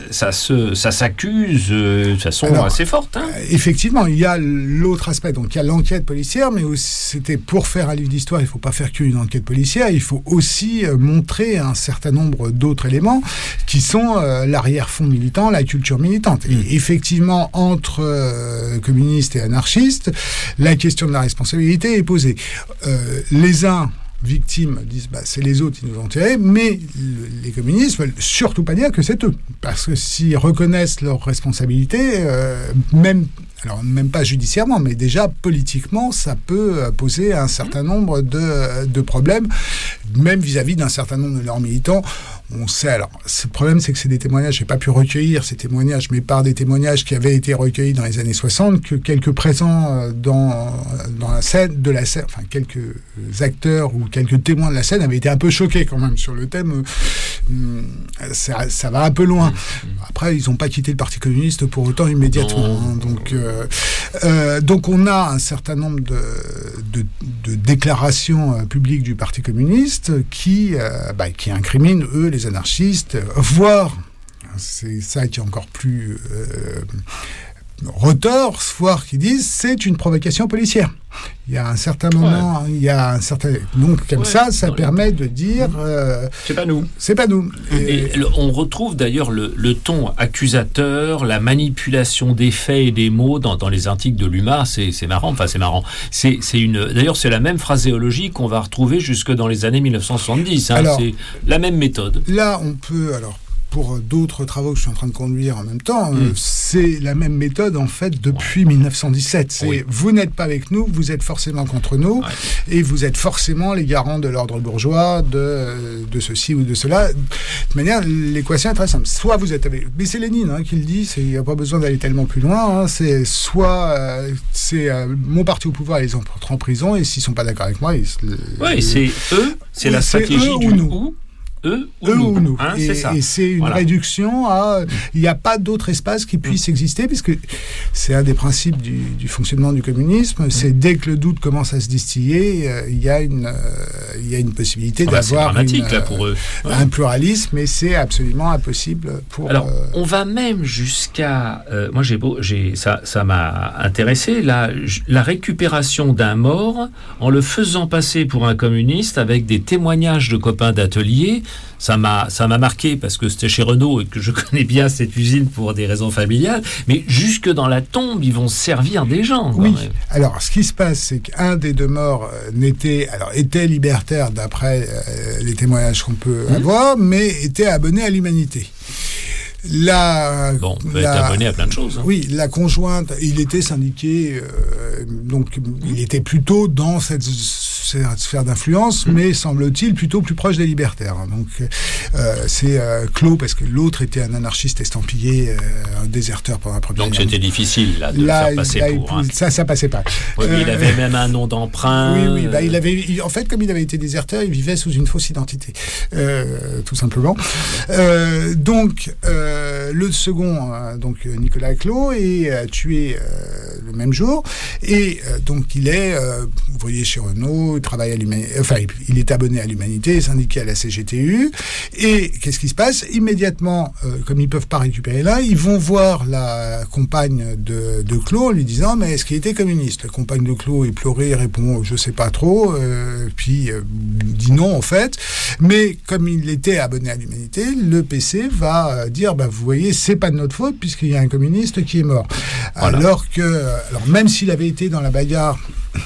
s'accuse de façon assez forte. Effectivement, il y a l'autre aspect, donc il y a l'enquête policière, mais aussi, c'était pour faire un livre d'histoire, il ne faut pas faire qu'une enquête policière, il faut aussi montrer un certain nombre d'autres éléments qui sont l'arrière-fond militant, la culture militante. Et effectivement, entre communistes et anarchistes, la question de la responsabilité est posée. Les uns victimes disent c'est les autres qui nous ont tirés, mais les communistes veulent surtout pas dire que c'est eux, parce que s'ils reconnaissent leur responsabilité, même pas judiciairement, mais déjà politiquement, ça peut poser un certain nombre de problèmes, même vis-à-vis d'un certain nombre de leurs militants. On sait, alors, le problème, c'est que c'est des témoignages, j'ai pas pu recueillir ces témoignages, mais par des témoignages qui avaient été recueillis dans les années 60, que quelques présents dans la scène, quelques acteurs ou quelques témoins de la scène avaient été un peu choqués quand même sur le thème. Ça va un peu loin. Après, ils n'ont pas quitté le Parti communiste pour autant immédiatement. Donc on a un certain nombre de déclarations publiques du Parti communiste qui incriminent, eux, les anarchistes, voire, c'est ça qui est encore plus retors, voire qui disent c'est une provocation policière. Il y a un certain moment, il y a un certain... Donc, comme ça permet de dire... c'est pas nous. C'est pas nous. Et on retrouve d'ailleurs le ton accusateur, la manipulation des faits et des mots dans les articles de l'UMA. C'est marrant, enfin c'est marrant. D'ailleurs, c'est la même phraséologie qu'on va retrouver jusque dans les années 1970. Alors, c'est la même méthode. Là, on peut... Alors, pour d'autres travaux que je suis en train de conduire en même temps, c'est la même méthode en fait depuis 1917. Vous n'êtes pas avec nous, vous êtes forcément contre nous, et vous êtes forcément les garants de l'ordre bourgeois, de ceci ou de cela. De toute manière, l'équation est très simple. Soit vous êtes avec... Mais c'est Lénine qui le dit, il n'y a pas besoin d'aller tellement plus loin. C'est soit mon parti au pouvoir, ils entrent en prison, et s'ils ne sont pas d'accord avec moi... c'est eux, c'est la stratégie du ou. Eux ou nous. C'est ça. Et c'est une réduction à... Il n'y a pas d'autre espace qui puisse exister, puisque c'est un des principes du fonctionnement du communisme. C'est dès que le doute commence à se distiller, il y a une possibilité d'avoir pour eux. Un pluralisme, et c'est absolument impossible pour... Alors, on va même jusqu'à... moi, ça m'a intéressé, la récupération d'un mort en le faisant passer pour un communiste avec des témoignages de copains d'atelier. Ça m'a marqué parce que c'était chez Renault et que je connais bien cette usine pour des raisons familiales, mais jusque dans la tombe, ils vont servir des gens. Oui. Alors, ce qui se passe, c'est qu'un des deux morts était libertaire d'après les témoignages qu'on peut avoir, mais était abonné à l'Humanité. Peut être abonné à plein de choses. Oui, la conjointe, il était syndiqué, donc il était plutôt dans cette sphère d'influence, mais semble-t-il plutôt plus proche des libertaires. Donc c'est clos, parce que l'autre était un anarchiste estampillé, un déserteur pendant la première guerre. Donc c'était difficile de le faire passer pour... Ça passait pas. Oui, il avait même un nom d'emprunt. Oui, en fait, comme il avait été déserteur, il vivait sous une fausse identité, tout simplement. Donc le second, donc Nicolas Clos, est tué le même jour, et donc il est, vous voyez, chez Renault, il travaille à l'Humanité, enfin il est abonné à l'Humanité, syndiqué à la CGTU, et qu'est-ce qui se passe? Immédiatement, comme ils peuvent pas récupérer là, ils vont voir la compagne de Clos en lui disant mais est-ce qu'il était communiste? La compagne de Clos est pleurée, répond je sais pas trop, puis dit non en fait, mais comme il était abonné à l'Humanité, le PC va dire vous voyez, c'est pas de notre faute puisqu'il y a un communiste qui est mort. Voilà. Alors même s'il avait été dans la bagarre,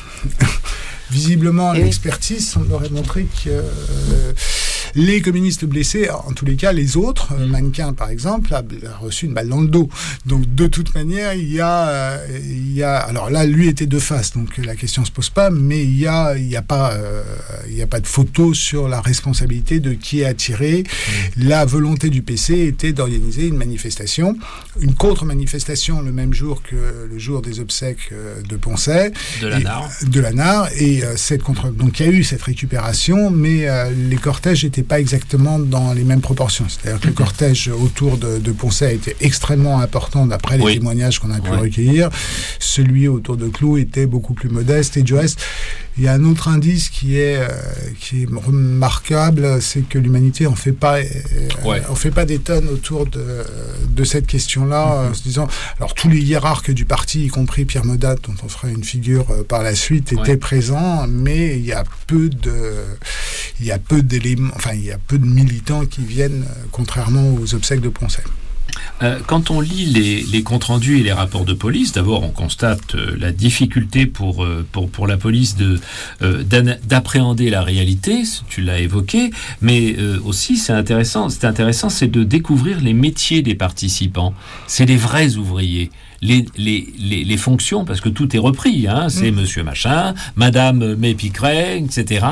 visiblement l'expertise aurait montré que les communistes blessés, en tous les cas les autres, Mannequin par exemple, a reçu une balle dans le dos. Donc de toute manière, il y a alors là lui était de face, donc la question se pose pas, mais il y a pas de photo sur la responsabilité de qui a tiré. La volonté du PC était d'organiser une manifestation, une contre-manifestation le même jour que le jour des obsèques de Poncet, de Lanard, et donc il y a eu cette récupération, mais les cortèges étaient pas exactement dans les mêmes proportions. C'est-à-dire que le cortège autour de Poncet a été extrêmement important d'après les témoignages qu'on a pu recueillir. Celui autour de Clos était beaucoup plus modeste, et du reste, il y a un autre indice qui est remarquable, c'est que l'Humanité en fait pas des tonnes autour de cette question-là, en se disant, alors tous les hiérarques du parti, y compris Pierre Modat, dont on fera une figure par la suite, étaient présents, mais il y a peu d'éléments, enfin il y a peu de militants qui viennent, contrairement aux obsèques de Poncet. Quand on lit les comptes rendus et les rapports de police, d'abord on constate la difficulté pour la police d'appréhender la réalité, tu l'as évoqué, mais aussi c'est intéressant, c'est de découvrir les métiers des participants. C'est les vrais ouvriers. Les fonctions, parce que tout est repris, c'est monsieur machin, madame Mépicret, etc.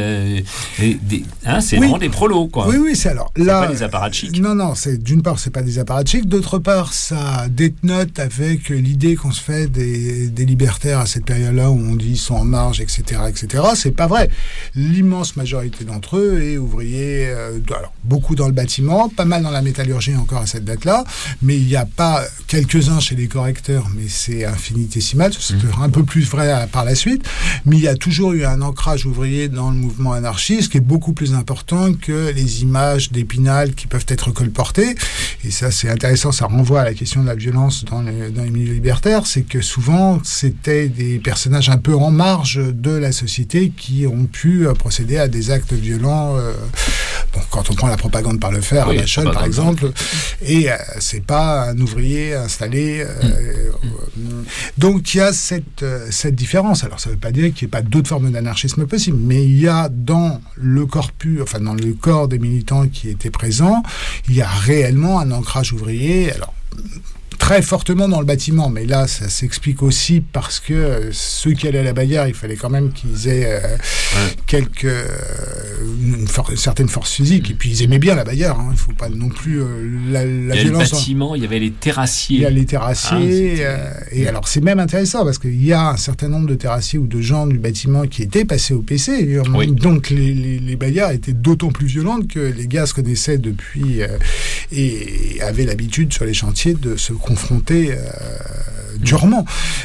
C'est vraiment des prolos, quoi. Oui, c'est alors c'est là. Pas des apparatchiks. Non, d'une part, c'est pas des apparatchiks, d'autre part, ça dénote avec l'idée qu'on se fait des libertaires à cette période-là où on dit ils sont en marge, etc., etc. C'est pas vrai. L'immense majorité d'entre eux est ouvrier, alors beaucoup dans le bâtiment, pas mal dans la métallurgie encore à cette date-là, mais il n'y a pas quelques-uns chez les correcteurs, mais c'est infinitésimal, c'est un peu plus vrai par la suite, mais il y a toujours eu un ancrage ouvrier dans le mouvement anarchiste qui est beaucoup plus important que les images d'Épinal qui peuvent être colportées, et ça c'est intéressant, ça renvoie à la question de la violence dans les milieux libertaires, c'est que souvent c'était des personnages un peu en marge de la société qui ont pu procéder à des actes violents. Quand on prend la propagande par le fer, à Machaut par exemple, et c'est pas un ouvrier installé. Donc il y a cette différence. Alors ça ne veut pas dire qu'il n'y ait pas d'autres formes d'anarchisme possibles, mais il y a dans le corpus, enfin dans le corps des militants qui étaient présents, il y a réellement un ancrage ouvrier. Alors très fortement dans le bâtiment, mais là ça s'explique aussi parce que ceux qui allaient à la bagarre, il fallait quand même qu'ils aient une certaine force physique, et puis ils aimaient bien la bagarre, il ne faut pas non plus la violence. Le bâtiment, il y avait les terrassiers. Il y a les terrassiers, et alors c'est même intéressant parce qu'il y a un certain nombre de terrassiers ou de gens du bâtiment qui étaient passés au PC, donc les bagarres étaient d'autant plus violentes que les gars se connaissaient depuis et avaient l'habitude sur les chantiers de se confronter durement.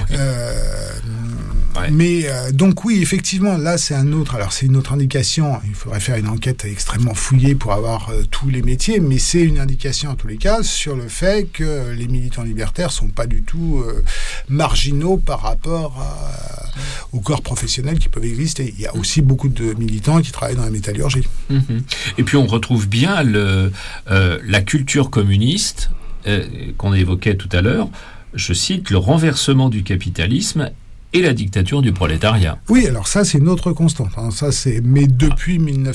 Mais donc oui, effectivement, là c'est une autre indication. Il faudrait faire une enquête extrêmement fouillée pour avoir tous les métiers, mais c'est une indication en tous les cas sur le fait que les militants libertaires sont pas du tout marginaux par rapport aux corps professionnels qui peuvent exister. Il y a aussi beaucoup de militants qui travaillent dans la métallurgie. Et puis on retrouve bien la culture communiste qu'on évoquait tout à l'heure. Je cite, le renversement du capitalisme et la dictature du prolétariat. Oui, alors ça, c'est une autre constante. Mais depuis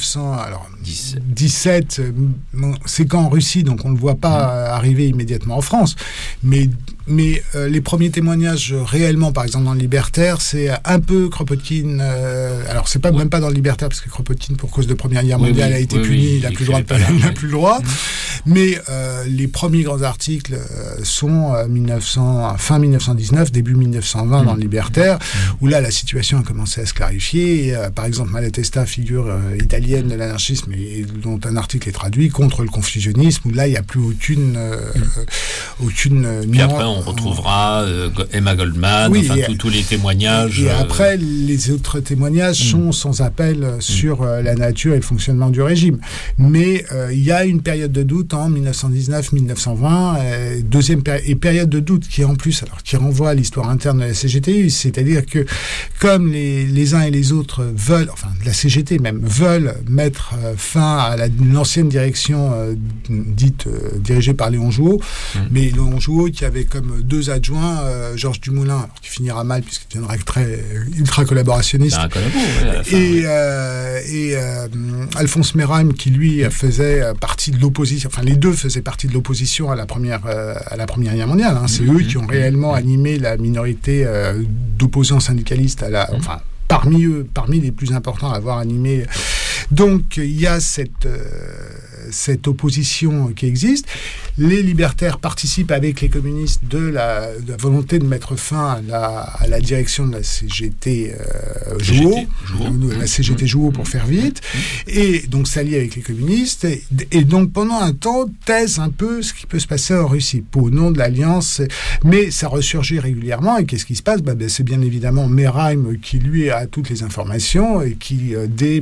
1917, c'est qu'en Russie, donc on ne le voit pas arriver immédiatement en France. Mais les premiers témoignages réellement, par exemple dans le Libertaire, c'est un peu Kropotkin. Alors c'est même pas dans le Libertaire, parce que Kropotkin, pour cause de Première Guerre mondiale, a été puni, il n'a plus le droit. Mais les premiers grands articles sont fin 1919, début 1920 dans le Libertaire, où là la situation a commencé à se clarifier. Et, par exemple, Malatesta, figure italienne de l'anarchisme, et dont un article est traduit, contre le confusionnisme, où là il n'y a plus aucune Puis après on retrouvera Emma Goldman, tous les témoignages. Et après, les autres témoignages sont sans appel sur la nature et le fonctionnement du régime. Mais il y a une période de doute en 1919-1920, deuxième période de doute qui en plus, qui renvoie à l'histoire interne de la CGT, c'est-à-dire que comme les uns et les autres veulent, enfin la CGT même, veulent mettre fin à l'ancienne direction dite dirigée par Léon Jouot, mais Léon Jouot qui avait comme deux adjoints, Georges Dumoulin, qui finira mal puisqu'il deviendra ultra collaborationniste, et Alphonse Merheim qui lui faisait partie de l'opposition, enfin les deux faisaient partie de l'opposition à la première Guerre mondiale. C'est eux qui ont réellement animé la minorité d'opposants syndicalistes parmi les plus importants à avoir animé. Donc il y a cette opposition qui existe. Les libertaires participent avec les communistes de la volonté de mettre fin à la direction de la CGT Jouot, la CGT Jouot pour faire vite, et donc s'allier avec les communistes, et donc pendant un temps taisent un peu ce qui peut se passer en Russie au nom de l'alliance, mais ça ressurgit régulièrement. Et qu'est-ce qui se passe? C'est bien évidemment Merheim qui lui a toutes les informations et qui dès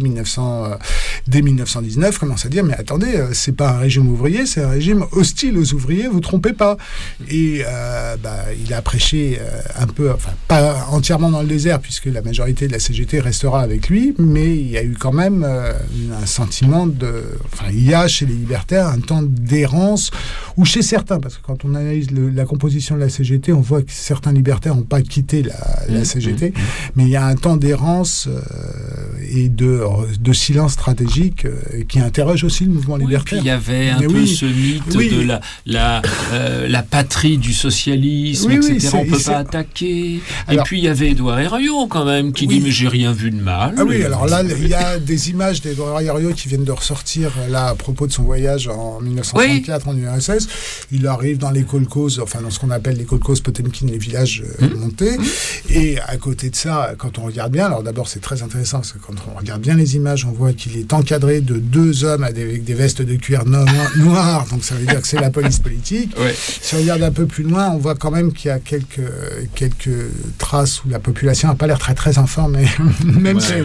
1919 commence à dire mais attendez, c'est pas un régime ouvrier, c'est un régime hostile aux ouvriers, vous trompez pas. Et il a prêché un peu, pas entièrement dans le désert puisque la majorité de la CGT restera avec lui, mais il y a eu quand même un sentiment il y a chez les libertaires un temps d'errance, ou chez certains, parce que quand on analyse la composition de la CGT, on voit que certains libertaires n'ont pas quitté la CGT, mais il y a un temps d'errance et de silence stratégique qui interroge aussi le mouvement libertaire. Puis il y avait un peu ce mythe de la patrie du socialisme, etc. On ne peut pas attaquer. Et puis il y avait Édouard Herriot quand même qui dit mais j'ai rien vu de mal. Alors là il y a des images d'Édouard Herriot qui viennent de ressortir là à propos de son voyage en 1934 en URSS. Il arrive dans les kolkhozes, dans ce qu'on appelle les kolkhozes Potemkin, les villages montés. Et à côté de ça, quand on regarde bien, alors d'abord c'est très intéressant parce que quand on regarde bien les images, on voit qu'il est encadré de 2 hommes avec des vestes de cuir noires, donc ça veut dire que c'est la police politique. Ouais. Si on regarde un peu plus loin, on voit quand même qu'il y a quelques traces où la population n'a pas l'air très très informée. Même si...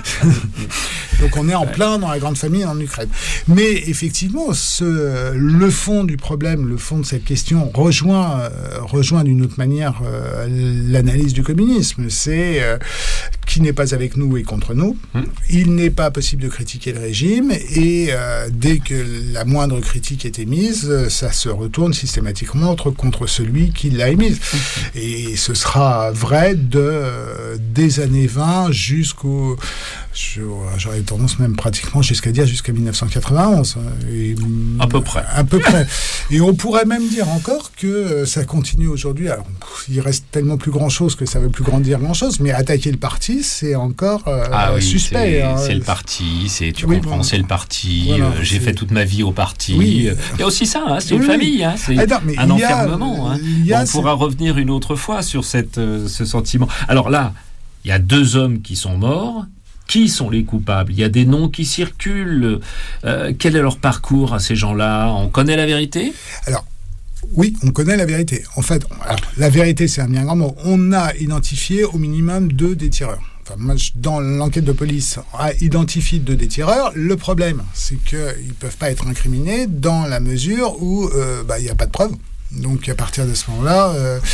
Donc on est en plein dans la grande famille en Ukraine. Mais effectivement, le fond du problème, le fond de cette question rejoint d'une autre manière l'analyse du communisme. C'est qui n'est pas avec nous et contre nous. Il n'est pas possible de critiquer le régime et dès que la moindre critique est émise, ça se retourne systématiquement contre celui qui l'a émise. Et ce sera vrai des années 20 jusqu'au... J'aurais tendance même pratiquement jusqu'à 1991. À peu près. À peu près. Et on pourrait même dire encore que ça continue aujourd'hui. Alors, il reste tellement plus grand-chose que ça ne veut plus grandir grand-chose, mais attaquer le parti, c'est encore suspect. C'est le parti, tu comprends, c'est le parti. Voilà, j'ai fait toute ma vie au parti. Oui. Il y a aussi ça, c'est une famille, c'est un enfermement. On pourra revenir une autre fois sur ce sentiment. Alors là, il y a 2 hommes qui sont morts. Qui sont les coupables ? Il y a des noms qui circulent. Quel est leur parcours à ces gens-là ? On connaît la vérité ? Alors, oui, on connaît la vérité. En fait, la vérité, c'est un bien grand mot. On a identifié au minimum 2 des tireurs. Enfin, moi, dans l'enquête de police, on a identifié 2 des tireurs. Le problème, c'est qu'ils ne peuvent pas être incriminés dans la mesure où il n'y a pas de preuves. Donc, à partir de ce moment-là...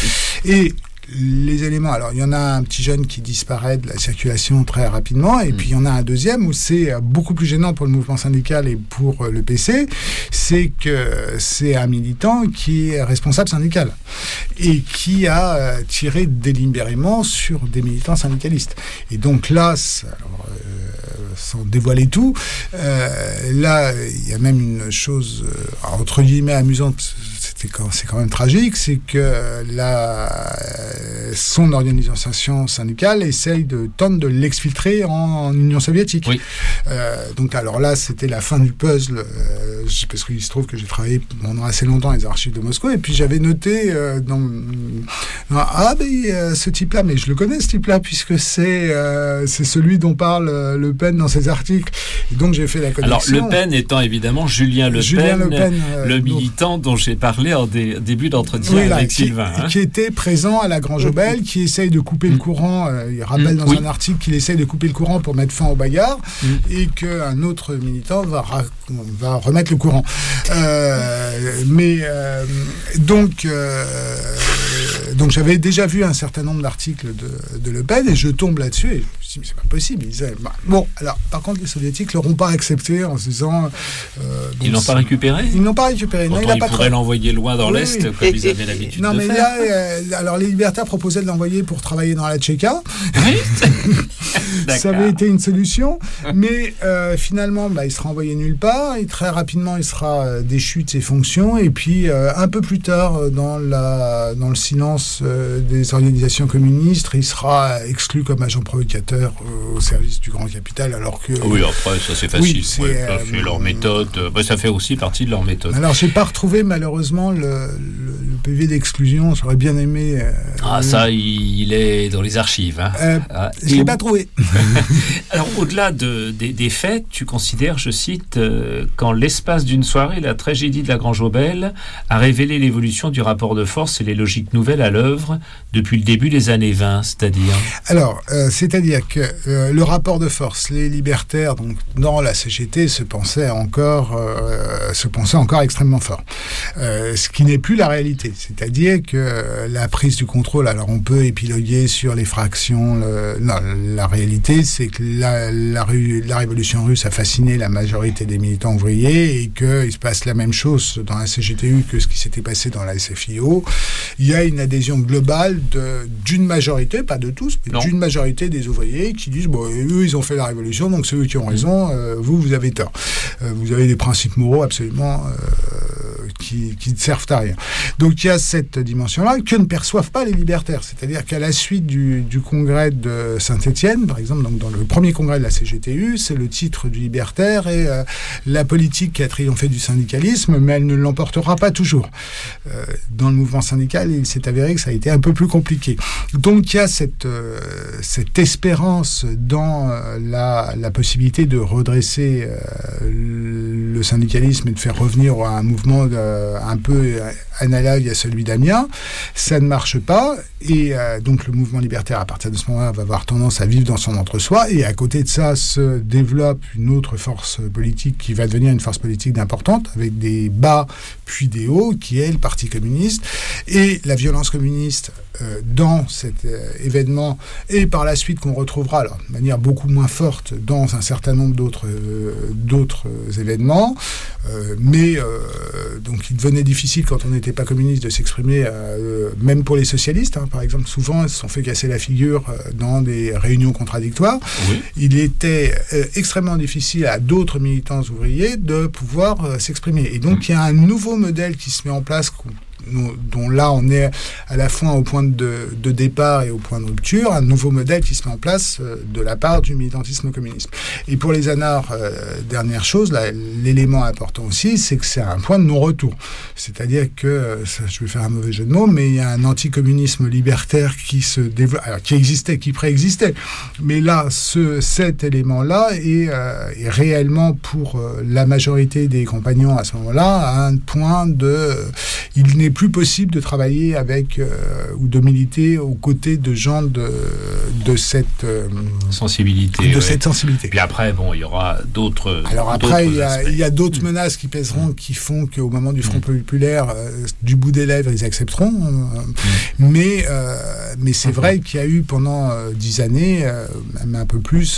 les éléments, alors il y en a un petit jeune qui disparaît de la circulation très rapidement, et puis il y en a un deuxième où c'est beaucoup plus gênant pour le mouvement syndical et pour le PC, c'est que c'est un militant qui est responsable syndical et qui a tiré délibérément sur des militants syndicalistes. Et donc là, sans dévoiler tout, là il y a même une chose entre guillemets amusante, c'est quand même tragique, c'est que son organisation syndicale tente de l'exfiltrer en Union soviétique. Oui. Donc alors là, c'était la fin du puzzle, parce qu'il se trouve que j'ai travaillé pendant assez longtemps dans les archives de Moscou, et puis j'avais noté ce type-là, mais je le connais ce type-là, puisque c'est celui dont parle Le Pen dans ses articles. Et donc j'ai fait la connexion. Alors Le Pen étant évidemment Julien Le Pen, le militant dont j'ai parlé en début d'entretien avec Sylvain. Qui était présent à la Grange Obel, qui essaye de couper le courant. Il rappelle dans un article qu'il essaye de couper le courant pour mettre fin aux bagarres, et qu'un autre militant va remettre le courant. Donc j'avais déjà vu un certain nombre d'articles de Le Pen, et je tombe là-dessus, et je me dis, mais c'est pas possible. Ils disaient, bon, alors, par contre, les soviétiques ne l'auront pas accepté en se disant... ils l'ont pas récupéré ? Ils n'ont pas récupéré. Pourtant, ils pourraient l'envoyer loin dans l'Est, comme ils avaient l'habitude de faire. Non, mais là, alors les libertaires proposaient de l'envoyer pour travailler dans la Tchéka. Oui. Ça avait été une solution, mais finalement, il sera envoyé nulle part, et très rapidement, il sera déchu de ses fonctions, et puis un peu plus tard, dans le silence des organisations communistes, il sera exclu comme agent provocateur au service du grand capital, alors que... Oui, après, ça c'est facile. Ça, c'est leur méthode. Ça fait aussi partie de leur méthode. Alors, j'ai pas retrouvé, malheureusement, le PV d'exclusion. J'aurais bien aimé... ça, il est dans les archives. Je l'ai pas trouvé. Alors, au-delà des faits, tu considères, je cite, qu'en l'espace d'une soirée, la tragédie de la Grange Obel a révélé l'évolution du rapport de force et les logiques nouvelles à l'œuvre depuis le début des années 20, c'est-à-dire ? Alors, c'est-à-dire que le rapport de force, les libertaires, donc dans la CGT, se pensaient encore extrêmement fort. Ce qui n'est plus la réalité. C'est-à-dire que la prise du contrôle, alors on peut épiloguer sur les fractions, la réalité, c'est que la révolution russe a fasciné la majorité des militants ouvriers, et qu'il se passe la même chose dans la CGTU que ce qui s'était passé dans la SFIO. Il y a une adhésion globale d'une majorité, pas de tous, mais d'une majorité des ouvriers qui disent, eux, ils ont fait la révolution, donc c'est eux qui ont raison, vous avez tort. Vous avez des principes moraux absolument qui ne servent à rien. Donc il y a cette dimension-là que ne perçoivent pas les libertaires. C'est-à-dire qu'à la suite du congrès de Saint-Étienne, par exemple, donc dans le premier congrès de la CGTU, c'est le titre du libertaire et la politique qui a triomphé du syndicalisme, mais elle ne l'emportera pas toujours. Dans le mouvement syndical, il s'est avéré que ça a été un peu plus compliqué. Donc il y a cette espérance dans la possibilité de redresser le syndicalisme et de faire revenir à un mouvement un peu analogue à celui d'Amiens. Ça ne marche pas et donc le mouvement libertaire à partir de ce moment-là va avoir tendance à vivre dans son entre-soi et à côté de ça se développe une autre force politique qui va devenir une force politique importante avec des bas puis des hauts qui est le Parti communiste et la violence communiste dans cet événement et par la suite qu'on retrouvera alors, de manière beaucoup moins forte dans un certain nombre d'autres événements mais donc il devenait difficile quand on n'était pas communiste de s'exprimer même pour les socialistes par exemple souvent ils se sont fait casser la figure dans des réunions contradictoires. Oui. Il était extrêmement difficile à d'autres militants ouvriers de pouvoir s'exprimer et donc il y a un nouveau modèle qui se met en place dont là on est à la fois au point de départ et au point de rupture, un nouveau modèle qui se met en place de la part du militantisme communiste. Et pour les anards, dernière chose, là, l'élément important aussi, c'est que c'est un point de non-retour. C'est-à-dire que, je vais faire un mauvais jeu de mots, mais il y a un anticommunisme libertaire qui se développe, alors, qui préexistait. Mais là, cet élément-là est réellement pour la majorité des compagnons à ce moment-là un point il n'est plus possible de travailler avec ou de militer aux côtés de gens de cette sensibilité. Cette sensibilité. Puis après, il y aura d'autres. Alors après, il y a d'autres menaces qui pèseront, qui font qu'au moment du Front populaire, du bout des lèvres, ils accepteront. Mais c'est vrai qu'il y a eu pendant 10 années, même un peu plus.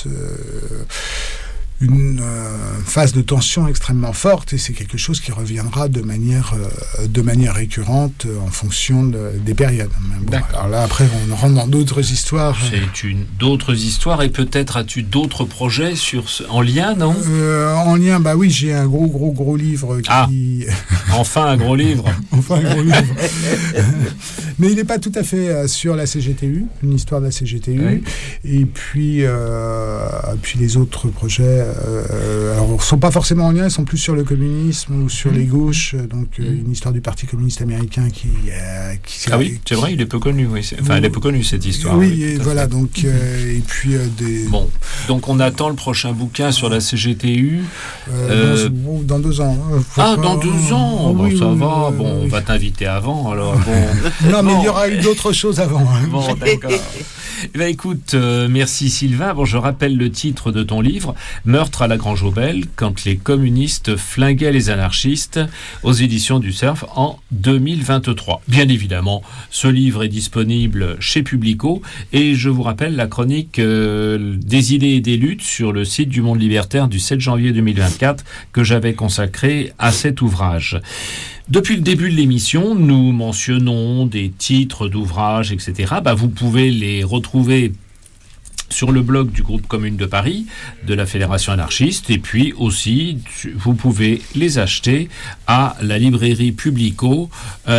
Une phase de tension extrêmement forte et c'est quelque chose qui reviendra de manière récurrente en fonction des périodes. Alors là après on rentre dans d'autres histoires. C'est d'autres histoires et peut-être as-tu d'autres projets en lien, non? En lien, oui, j'ai un gros livre qui... Enfin un gros livre. Enfin un gros livre. Mais il n'est pas tout à fait sur la CGTU, une histoire de la CGTU. Oui. Et puis les autres projets alors, ne sont pas forcément en lien, ils sont plus sur le communisme ou sur les gauches, donc une histoire du Parti communiste américain qui ah oui, c'est vrai, il est peu connu, oui. Elle est peu connue cette histoire. Oui, et voilà, donc et puis Bon, donc on attend le prochain bouquin sur la CGTU. Dans 2 ans. Dans 2 ans, oui, ça va. Oui. On va t'inviter avant, alors. Non, mais il y aura eu d'autres choses avant. Bon, d'accord. Écoute, merci Sylvain. Je rappelle le titre de ton livre, Meurtre à la Grange Jaubel, quand les communistes flinguaient les anarchistes, aux éditions du Cerf en 2023. Bien évidemment, ce livre est disponible chez Publico et je vous rappelle la chronique des idées et des luttes sur le site du Monde Libertaire du 7 janvier 2024 que j'avais consacré à cet ouvrage. Depuis le début de l'émission, nous mentionnons des titres d'ouvrages, etc. Vous pouvez les retrouver sur le blog du groupe Commune de Paris, de la Fédération anarchiste, et puis aussi, vous pouvez les acheter à la librairie Publico,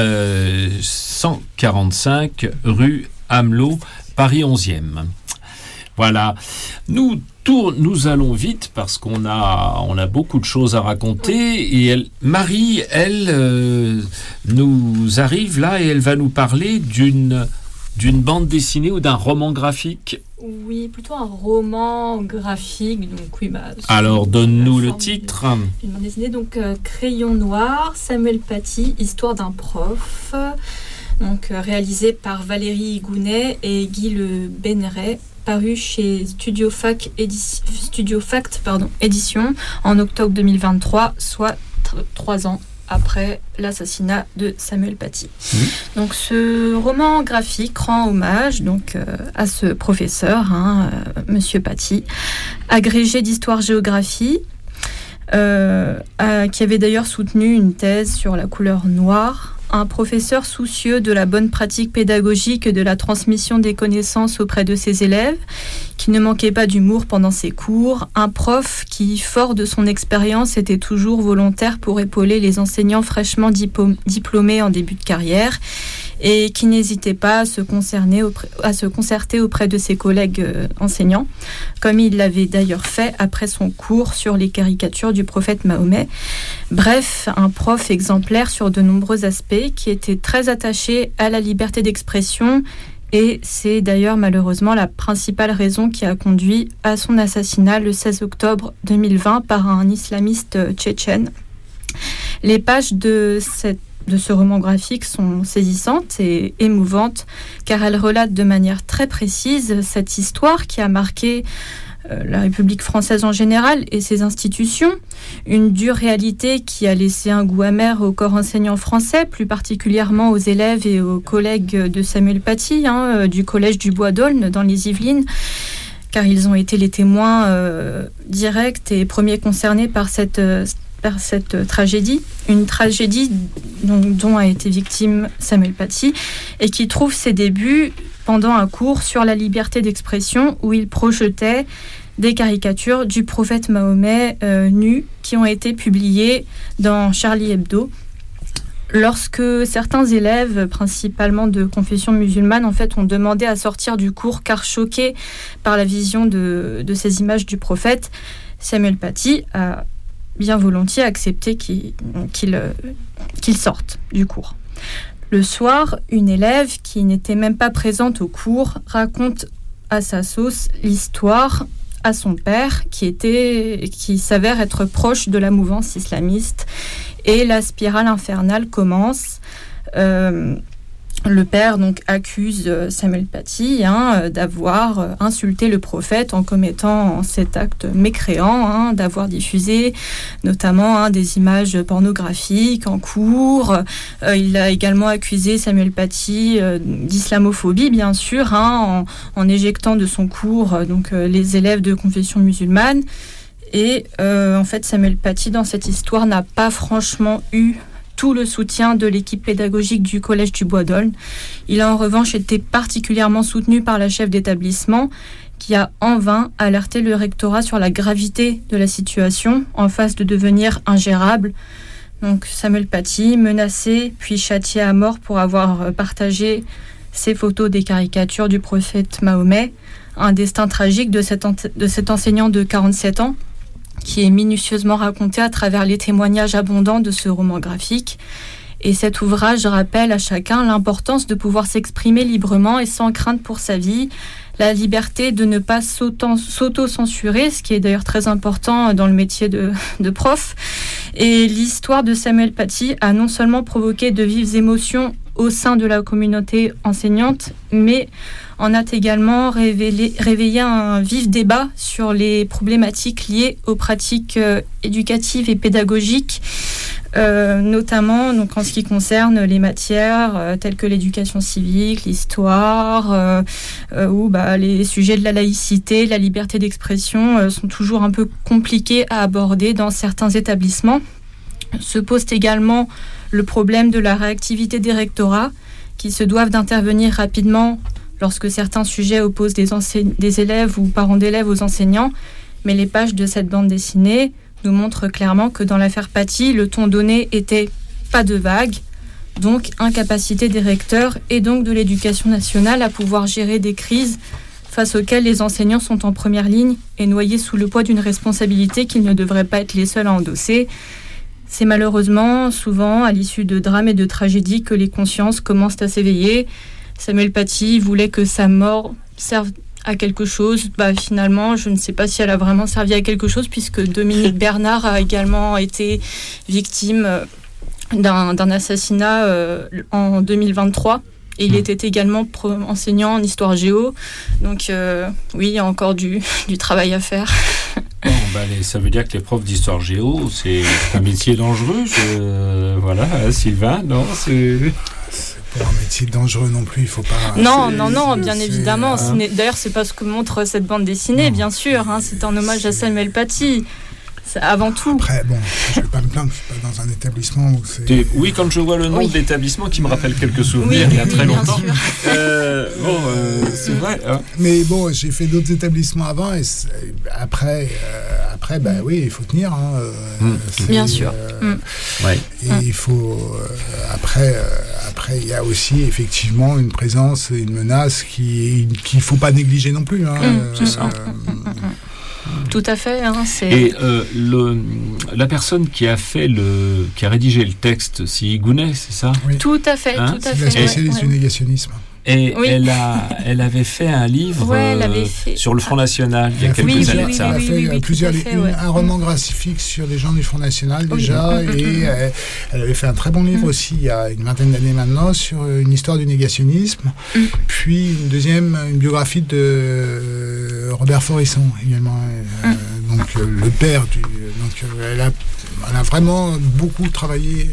145 rue Amelot, Paris 11e. Voilà. Nous allons vite parce qu'on a beaucoup de choses à raconter et Marie, nous arrive là et elle va nous parler d'une bande dessinée ou d'un roman graphique. Oui, plutôt un roman graphique. Donc oui, alors donne-nous le titre. Une bande dessinée, donc Crayon Noir, Samuel Paty, Histoire d'un prof. Donc réalisé par Valérie Gounet et Guy Le Bénéret, paru chez Studio Fact Édition en octobre 2023, soit 3 ans après l'assassinat de Samuel Paty. Donc ce roman graphique rend hommage à ce professeur, Monsieur Paty, agrégé d'histoire-géographie, qui avait d'ailleurs soutenu une thèse sur la couleur noire un professeur soucieux de la bonne pratique pédagogique et de la transmission des connaissances auprès de ses élèves, qui ne manquait pas d'humour pendant ses cours, un prof qui, fort de son expérience, était toujours volontaire pour épauler les enseignants fraîchement diplômés en début de carrière, et qui n'hésitait pas à se concerter auprès de ses collègues enseignants, comme il l'avait d'ailleurs fait après son cours sur les caricatures du prophète Mahomet. Bref, un prof exemplaire sur de nombreux aspects, qui était très attaché à la liberté d'expression, et c'est d'ailleurs malheureusement la principale raison qui a conduit à son assassinat le 16 octobre 2020 par un islamiste tchétchène. Les pages de ce roman graphique sont saisissantes et émouvantes, car elles relatent de manière très précise cette histoire qui a marqué la République française en général et ses institutions, une dure réalité qui a laissé un goût amer au corps enseignant français, plus particulièrement aux élèves et aux collègues de Samuel Paty, du collège du Bois d'Aulne dans les Yvelines, car ils ont été les témoins directs et premiers concernés par cette tragédie, une tragédie dont a été victime Samuel Paty, et qui trouve ses débuts pendant un cours sur la liberté d'expression où il projetait des caricatures du prophète Mahomet nu qui ont été publiées dans Charlie Hebdo. Lorsque certains élèves, principalement de confession musulmane, en fait, ont demandé à sortir du cours car choqués par la vision de ces images du prophète, Samuel Paty a bien volontiers accepté qu'il sorte du cours. Le soir, une élève qui n'était même pas présente au cours raconte à sa sauce l'histoire à son père qui s'avère être proche de la mouvance islamiste, et la spirale infernale commence. Le père donc accuse Samuel Paty d'avoir insulté le prophète en commettant cet acte mécréant, d'avoir diffusé notamment des images pornographiques en cours. Il a également accusé Samuel Paty d'islamophobie, bien sûr, en éjectant de son cours les élèves de confession musulmane. Et en fait, Samuel Paty, dans cette histoire, n'a pas franchement eu tout le soutien de l'équipe pédagogique du collège du Bois d'Aulne. Il a en revanche été particulièrement soutenu par la chef d'établissement, qui a en vain alerté le rectorat sur la gravité de la situation, en phase de devenir ingérable. Donc Samuel Paty, menacé puis châtié à mort pour avoir partagé ces photos des caricatures du prophète Mahomet, un destin tragique de cet enseignant de 47 ans, qui est minutieusement raconté à travers les témoignages abondants de ce roman graphique. Et cet ouvrage rappelle à chacun l'importance de pouvoir s'exprimer librement et sans crainte pour sa vie, la liberté de ne pas s'auto-censurer, ce qui est d'ailleurs très important dans le métier de prof. Et l'histoire de Samuel Paty a non seulement provoqué de vives émotions au sein de la communauté enseignante, mais en a également réveillé un vif débat sur les problématiques liées aux pratiques éducatives et pédagogiques, notamment donc, en ce qui concerne les matières telles que l'éducation civique, l'histoire, où les sujets de la laïcité, de la liberté d'expression sont toujours un peu compliqués à aborder dans certains établissements. Se pose également le problème de la réactivité des rectorats, qui se doivent d'intervenir rapidement lorsque certains sujets opposent des élèves ou parents d'élèves aux enseignants. Mais les pages de cette bande dessinée nous montrent clairement que dans l'affaire Paty, le ton donné était pas de vague, donc incapacité des recteurs et donc de l'éducation nationale à pouvoir gérer des crises face auxquelles les enseignants sont en première ligne et noyés sous le poids d'une responsabilité qu'ils ne devraient pas être les seuls à endosser. C'est malheureusement souvent à l'issue de drames et de tragédies que les consciences commencent à s'éveiller. Samuel Paty voulait que sa mort serve à quelque chose. Finalement, je ne sais pas si elle a vraiment servi à quelque chose, puisque Dominique Bernard a également été victime d'un assassinat en 2023. Et il était également enseignant en histoire géo. Donc oui, il y a encore du travail à faire. Bon, ça veut dire que les profs d'histoire géo, c'est un métier dangereux. Voilà, Sylvain, non, c'est pas un métier dangereux non plus, il faut pas... Non, bien évidemment. D'ailleurs, c'est pas ce que montre cette bande dessinée, bien sûr. C'est un hommage à Samuel Paty. avant tout. Après, bon, je ne vais pas me plaindre, je suis pas dans un établissement où c'est... Oui, quand je vois le nom de l'établissement qui me rappelle quelques souvenirs Oui, il y a très bien longtemps. sûr. C'est vrai. Hein. Mais bon, j'ai fait d'autres établissements avant et après, oui, il faut tenir. Bien sûr. Ouais. Et il faut... après, il y a aussi effectivement une présence et une menace qu'il ne faut pas négliger non plus. C'est ça. Tout à fait. Et la personne qui a rédigé le texte, c'est Yigounet, c'est ça? Oui. Tout à fait, tout à C'est fait. la spécialiste du négationnisme. Et Oui. elle avait fait un livre sur le Front National il y a quelques années de ça. Elle a fait plusieurs tout à fait, un roman graphique sur les gens du Front National déjà, et elle avait fait un très bon livre aussi il y a une vingtaine d'années maintenant sur une histoire du négationnisme, puis une biographie de Robert Forisson également, donc le père du... Donc elle a vraiment beaucoup travaillé.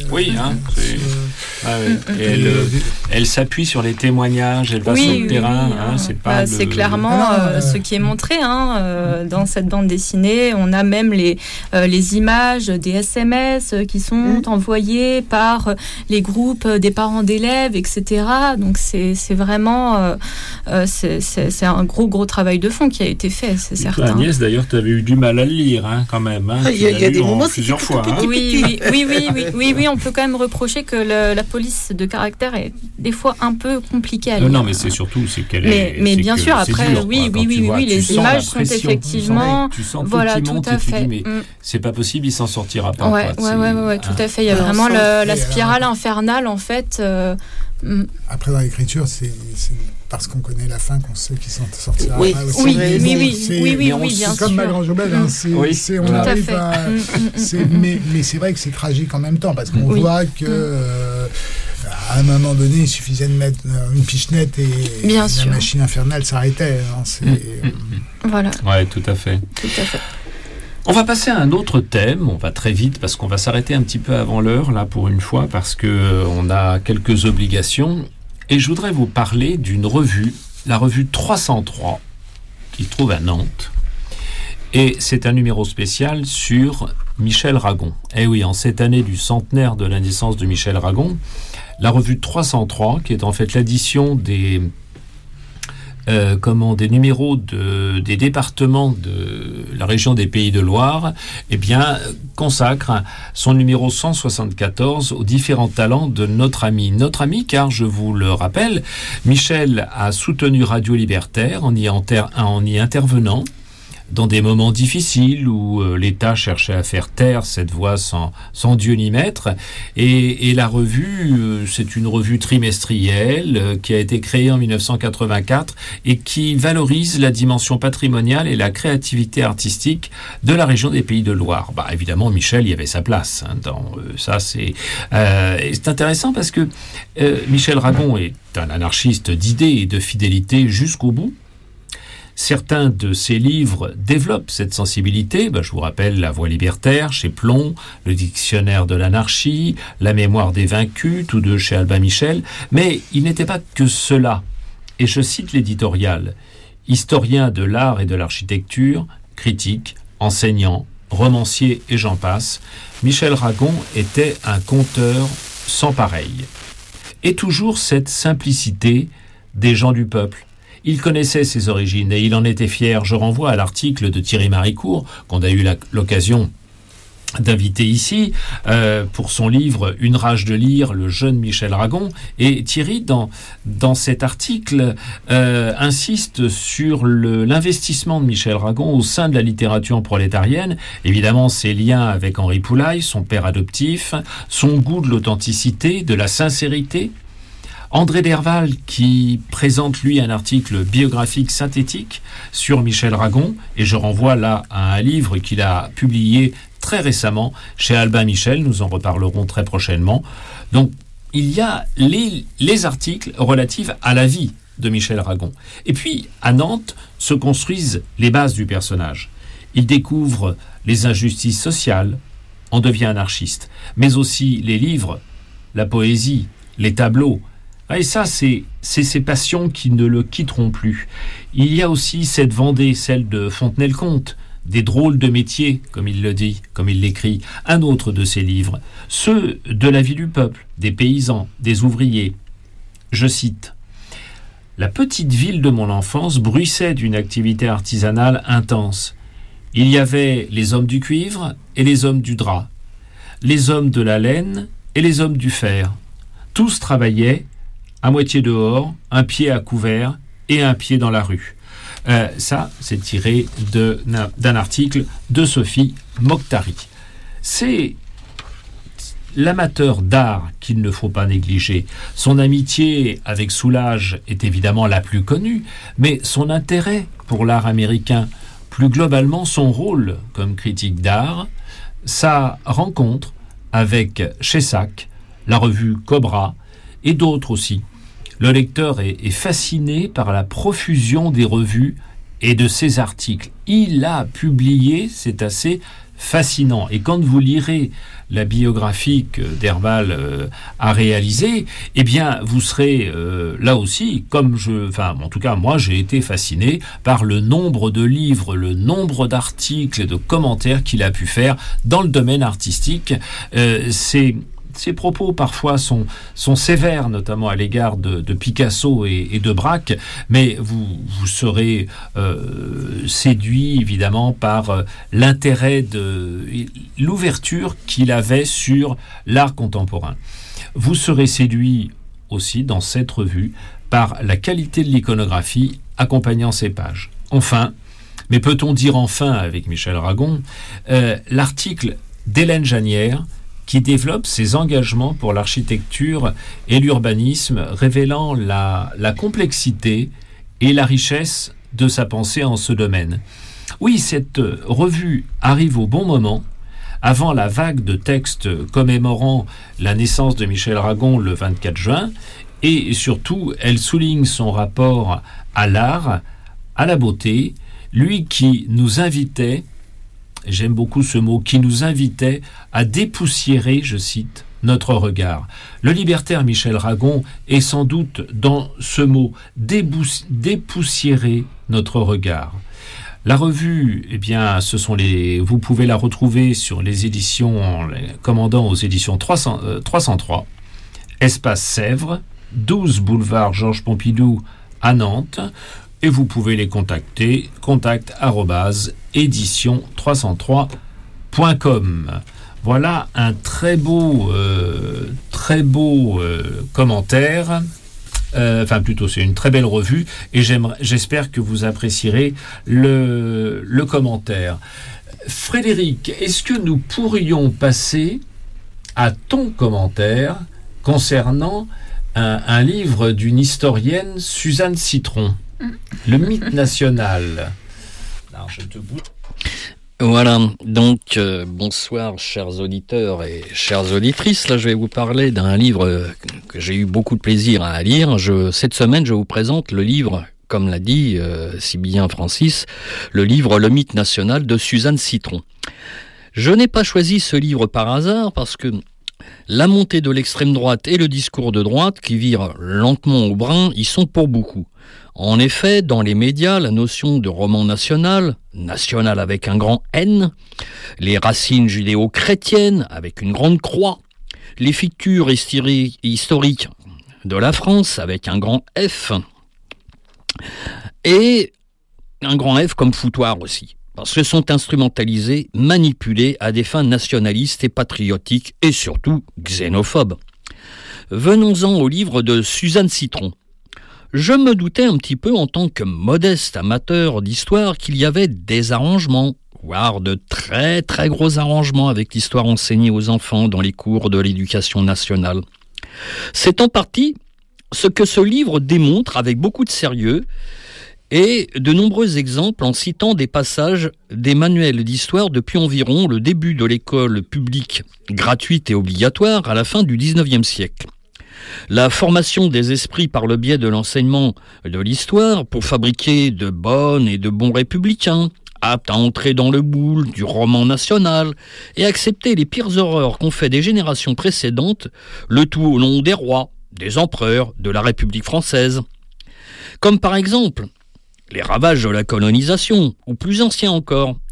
Elle s'appuie sur les témoignages, elle va sur le terrain. C'est clairement ce qui est montré dans cette bande dessinée. On a même les images des SMS qui sont envoyées par les groupes des parents d'élèves, etc. Donc c'est vraiment c'est un gros travail de fond qui a été fait, c'est certain. Toi, Agnès, d'ailleurs, tu avais eu du mal à le lire, quand même. Il y a des moments plusieurs fois. Oui, on peut quand même reprocher que la police de caractère est des fois un peu compliquée à lire. Non, mais c'est surtout qu'elle est. Mais bien sûr, après, dur, oui, les images sont effectivement. Tu sens voilà, tout à fait. Tu dis, mais c'est pas possible, il s'en sortira pas. Ouais, tout à fait. Il y a vraiment la spirale infernale, en fait. Après, dans l'écriture, c'est parce qu'on connaît la fin qu'on sait qu'il s'en sortira. Oui, bien sûr. C'est comme Malgrand Jobel, on arrive à... Mais c'est vrai que c'est tragique en même temps, parce qu'on voit que... à un moment donné, il suffisait de mettre une pichenette et la machine infernale s'arrêtait. Voilà. Ouais, tout à fait. On va passer à un autre thème, on va très vite parce qu'on va s'arrêter un petit peu avant l'heure, là, pour une fois, parce qu'on a quelques obligations. Et je voudrais vous parler d'une revue, la revue 303, qui se trouve à Nantes. Et c'est un numéro spécial sur Michel Ragon. Eh oui, en cette année du centenaire de la naissance de Michel Ragon, la revue 303, qui est en fait l'addition des numéros des départements de la région des Pays de Loire, consacre son numéro 174 aux différents talents de notre ami. Notre ami, car je vous le rappelle, Michel a soutenu Radio Libertaire en y intervenant dans des moments difficiles où l'État cherchait à faire taire cette voix sans Dieu ni maître. Et la revue, c'est une revue trimestrielle qui a été créée en 1984 et qui valorise la dimension patrimoniale et la créativité artistique de la région des Pays de Loire. Évidemment, Michel y avait sa place dans ça. C'est intéressant parce que Michel Ragon est un anarchiste d'idées et de fidélité jusqu'au bout. Certains de ses livres développent cette sensibilité. Je vous rappelle La Voix libertaire chez Plomb, Le Dictionnaire de l'anarchie, La mémoire des vaincus, tous deux chez Albin Michel. Mais il n'était pas que cela. Et je cite l'éditorial. Historien de l'art et de l'architecture, critique, enseignant, romancier et j'en passe, Michel Ragon était un conteur sans pareil. Et toujours cette simplicité des gens du peuple. Il connaissait ses origines et il en était fier. Je renvoie à l'article de Thierry Maricourt, qu'on a eu l'occasion d'inviter ici, pour son livre « Une rage de lire, le jeune Michel Ragon ». Et Thierry, dans cet article, insiste sur l'investissement de Michel Ragon au sein de la littérature prolétarienne. Évidemment, ses liens avec Henri Poulaille, son père adoptif, son goût de l'authenticité, de la sincérité. André Derval, qui présente, lui, un article biographique synthétique sur Michel Ragon, et je renvoie là à un livre qu'il a publié très récemment chez Albin Michel, nous en reparlerons très prochainement. Donc, il y a les articles relatifs à la vie de Michel Ragon. Et puis, à Nantes, se construisent les bases du personnage. Il découvre les injustices sociales, en devient anarchiste, mais aussi les livres, la poésie, les tableaux. Et ça, c'est ces passions qui ne le quitteront plus. Il y a aussi cette Vendée, celle de Fontenay-le-Comte, des drôles de métiers, comme il le dit, comme il l'écrit, un autre de ses livres, ceux de la vie du peuple, des paysans, des ouvriers. Je cite: « La petite ville de mon enfance bruissait d'une activité artisanale intense. Il y avait les hommes du cuivre et les hommes du drap, les hommes de la laine et les hommes du fer. Tous travaillaient, à moitié dehors, un pied à couvert et un pied dans la rue. » Ça, c'est tiré d'un article de Sophie Mokhtari. C'est l'amateur d'art qu'il ne faut pas négliger. Son amitié avec Soulages est évidemment la plus connue, mais son intérêt pour l'art américain, plus globalement son rôle comme critique d'art, sa rencontre avec Chessac, la revue Cobra et d'autres aussi. Le lecteur est fasciné par la profusion des revues et de ses articles. Il a publié, c'est assez fascinant. Et quand vous lirez la biographie que Derval a réalisée, eh bien, vous serez là aussi, en tout cas, moi, j'ai été fasciné par le nombre de livres, le nombre d'articles et de commentaires qu'il a pu faire dans le domaine artistique. Ses propos parfois sont sévères, notamment à l'égard de Picasso et de Braque, mais vous serez séduit évidemment par l'intérêt de l'ouverture qu'il avait sur l'art contemporain. Vous serez séduit aussi dans cette revue par la qualité de l'iconographie accompagnant ces pages. Enfin, mais peut-on dire enfin avec Michel Ragon, l'article d'Hélène Janière qui développe ses engagements pour l'architecture et l'urbanisme, révélant la complexité et la richesse de sa pensée en ce domaine. Oui, cette revue arrive au bon moment, avant la vague de textes commémorant la naissance de Michel Ragon le 24 juin, et surtout, elle souligne son rapport à l'art, à la beauté, lui qui nous invitait, j'aime beaucoup ce mot, qui nous invitait à dépoussiérer, je cite, notre regard. Le libertaire Michel Ragon est sans doute dans ce mot, dépoussiérer notre regard. La revue, eh bien, vous pouvez la retrouver sur les éditions, en les commandant aux éditions 303, Espace Sèvres, 12 boulevard Georges Pompidou à Nantes, et vous pouvez les contacter, contact@édition303.com. Voilà un très beau commentaire. C'est une très belle revue, et j'espère que vous apprécierez le commentaire. Frédéric, est-ce que nous pourrions passer à ton commentaire concernant un livre d'une historienne, Suzanne Citron, Le mythe national? Alors, je te bouge. Voilà, donc bonsoir chers auditeurs et chères auditrices. Là, je vais vous parler d'un livre que j'ai eu beaucoup de plaisir à lire. Cette semaine, je vous présente le livre, comme l'a dit si bien Francis, le livre Le mythe national de Suzanne Citron. Je n'ai pas choisi ce livre par hasard parce que la montée de l'extrême droite et le discours de droite qui virent lentement au brun y sont pour beaucoup. En effet, dans les médias, la notion de roman national, national avec un grand N, les racines judéo-chrétiennes avec une grande croix, les figures historiques de la France avec un grand F, et un grand F comme foutoir aussi, parce que sont instrumentalisés, manipulés à des fins nationalistes et patriotiques, et surtout xénophobes. Venons-en au livre de Suzanne Citron. Je me doutais un petit peu en tant que modeste amateur d'histoire qu'il y avait des arrangements, voire de très très gros arrangements avec l'histoire enseignée aux enfants dans les cours de l'éducation nationale. C'est en partie ce que ce livre démontre avec beaucoup de sérieux et de nombreux exemples en citant des passages des manuels d'histoire depuis environ le début de l'école publique gratuite et obligatoire à la fin du XIXe siècle. La formation des esprits par le biais de l'enseignement de l'histoire pour fabriquer de bonnes et de bons républicains, aptes à entrer dans le moule du roman national et accepter les pires horreurs qu'ont fait des générations précédentes, le tout au nom des rois, des empereurs, de la République française. Comme par exemple les ravages de la colonisation, ou plus anciens encore,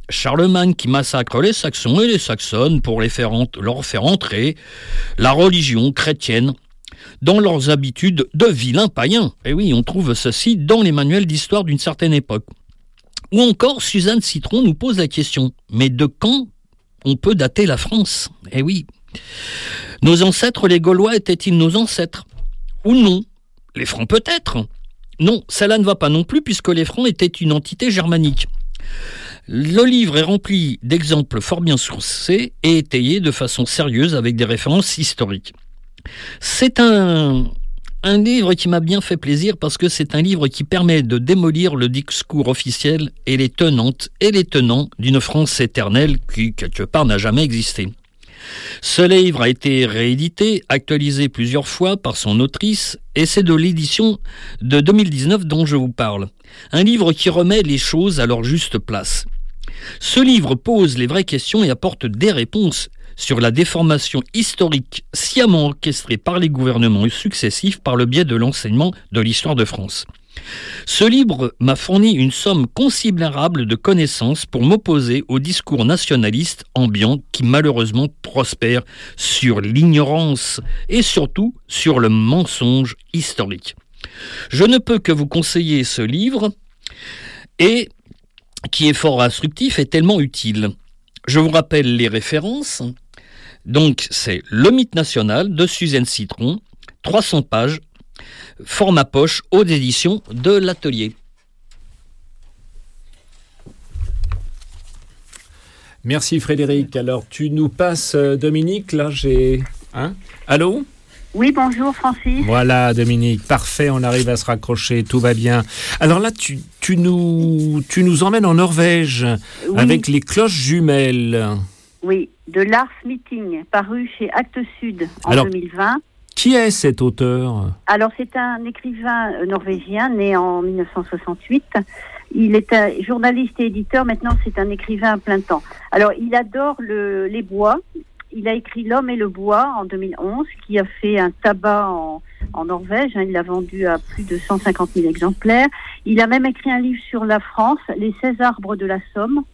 Charlemagne qui massacre les Saxons et les Saxonnes pour leur faire entrer la religion chrétienne dans leurs habitudes de vilains païens. Et oui, on trouve ceci dans les manuels d'histoire d'une certaine époque. Ou encore, Suzanne Citron nous pose la question, mais de quand on peut dater la France ? Eh oui. Nos ancêtres, les Gaulois, étaient-ils nos ancêtres ? Ou non ? Les Francs peut-être ? Non, cela ne va pas non plus puisque les Francs étaient une entité germanique. Le livre est rempli d'exemples fort bien sourcés et étayés de façon sérieuse avec des références historiques. C'est un livre qui m'a bien fait plaisir parce que c'est un livre qui permet de démolir le discours officiel et les tenantes et les tenants d'une France éternelle qui, quelque part, n'a jamais existé. Ce livre a été réédité, actualisé plusieurs fois par son autrice, et c'est de l'édition de 2019 dont je vous parle. Un livre qui remet les choses à leur juste place. Ce livre pose les vraies questions et apporte des réponses sur la déformation historique sciemment orchestrée par les gouvernements successifs par le biais de l'enseignement de l'histoire de France. Ce livre m'a fourni une somme considérable de connaissances pour m'opposer au discours nationaliste ambiant qui malheureusement prospère sur l'ignorance et surtout sur le mensonge historique. Je ne peux que vous conseiller ce livre et qui est fort instructif et tellement utile. Je vous rappelle les références. Donc c'est Le mythe national de Suzanne Citron, 300 pages, format poche, aux éditions de l'Atelier. Merci Frédéric. Alors tu nous passes Dominique, là j'ai... Allô ? Oui, bonjour Francis. Voilà Dominique, parfait, on arrive à se raccrocher, tout va bien. Alors là tu nous emmènes en Norvège, oui, avec les cloches jumelles. Oui, de Lars Meeting, paru chez Actes Sud en 2020. Qui est cet auteur ? Alors, c'est un écrivain norvégien né en 1968. Il est un journaliste et éditeur. Maintenant, c'est un écrivain à plein temps. Alors, il adore les bois. Il a écrit L'homme et le bois en 2011, qui a fait un tabac en Norvège. Il l'a vendu à plus de 150 000 exemplaires. Il a même écrit un livre sur la France, Les 16 arbres de la Somme.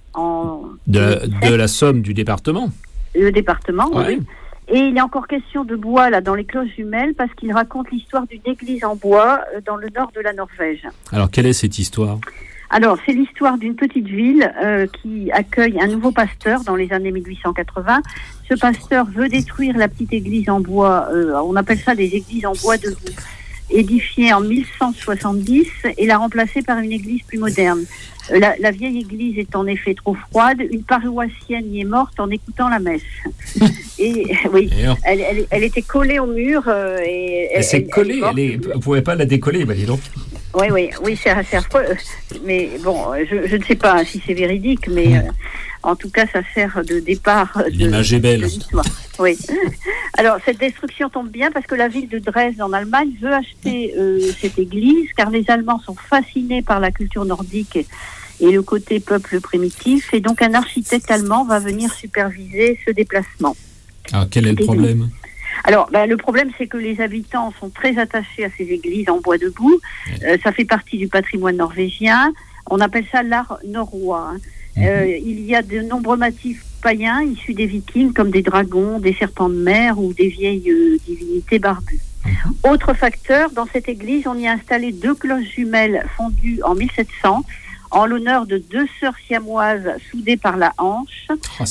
De la Somme, du département. Le département, ouais. Oui. Et il est encore question de bois là dans les cloches jumelles parce qu'il raconte l'histoire d'une église en bois dans le nord de la Norvège. Alors, quelle est cette histoire ? Alors, c'est l'histoire d'une petite ville qui accueille un nouveau pasteur dans les années 1880. Ce pasteur veut détruire la petite église en bois, on appelle ça des églises en bois debout, édifiée en 1170 et la remplacer par une église plus moderne. La vieille église est en effet trop froide. Une paroissienne y est morte en écoutant la messe. Et oui, elle était collée au mur. Elle s'est collée. Vous ne pouvez pas la décoller, dis donc. Oui, c'est affreux. Mais bon, je ne sais pas si c'est véridique, mais en tout cas, ça sert de départ. L'image est belle. Oui. Alors, cette destruction tombe bien parce que la ville de Dresde, en Allemagne, veut acheter cette église, car les Allemands sont fascinés par la culture nordique et le côté peuple primitif. Et donc, un architecte allemand va venir superviser ce déplacement. Alors, quel est le problème ? Alors, le problème, c'est que les habitants sont très attachés à ces églises en bois debout. Ça fait partie du patrimoine norvégien. On appelle ça l'art norrois. Il y a de nombreux motifs païens issus des Vikings, comme des dragons, des serpents de mer ou des vieilles divinités barbues. Autre facteur, dans cette église, on y a installé 2 cloches jumelles fondues en 1700 en l'honneur de 2 sœurs siamoises soudées par la hanche.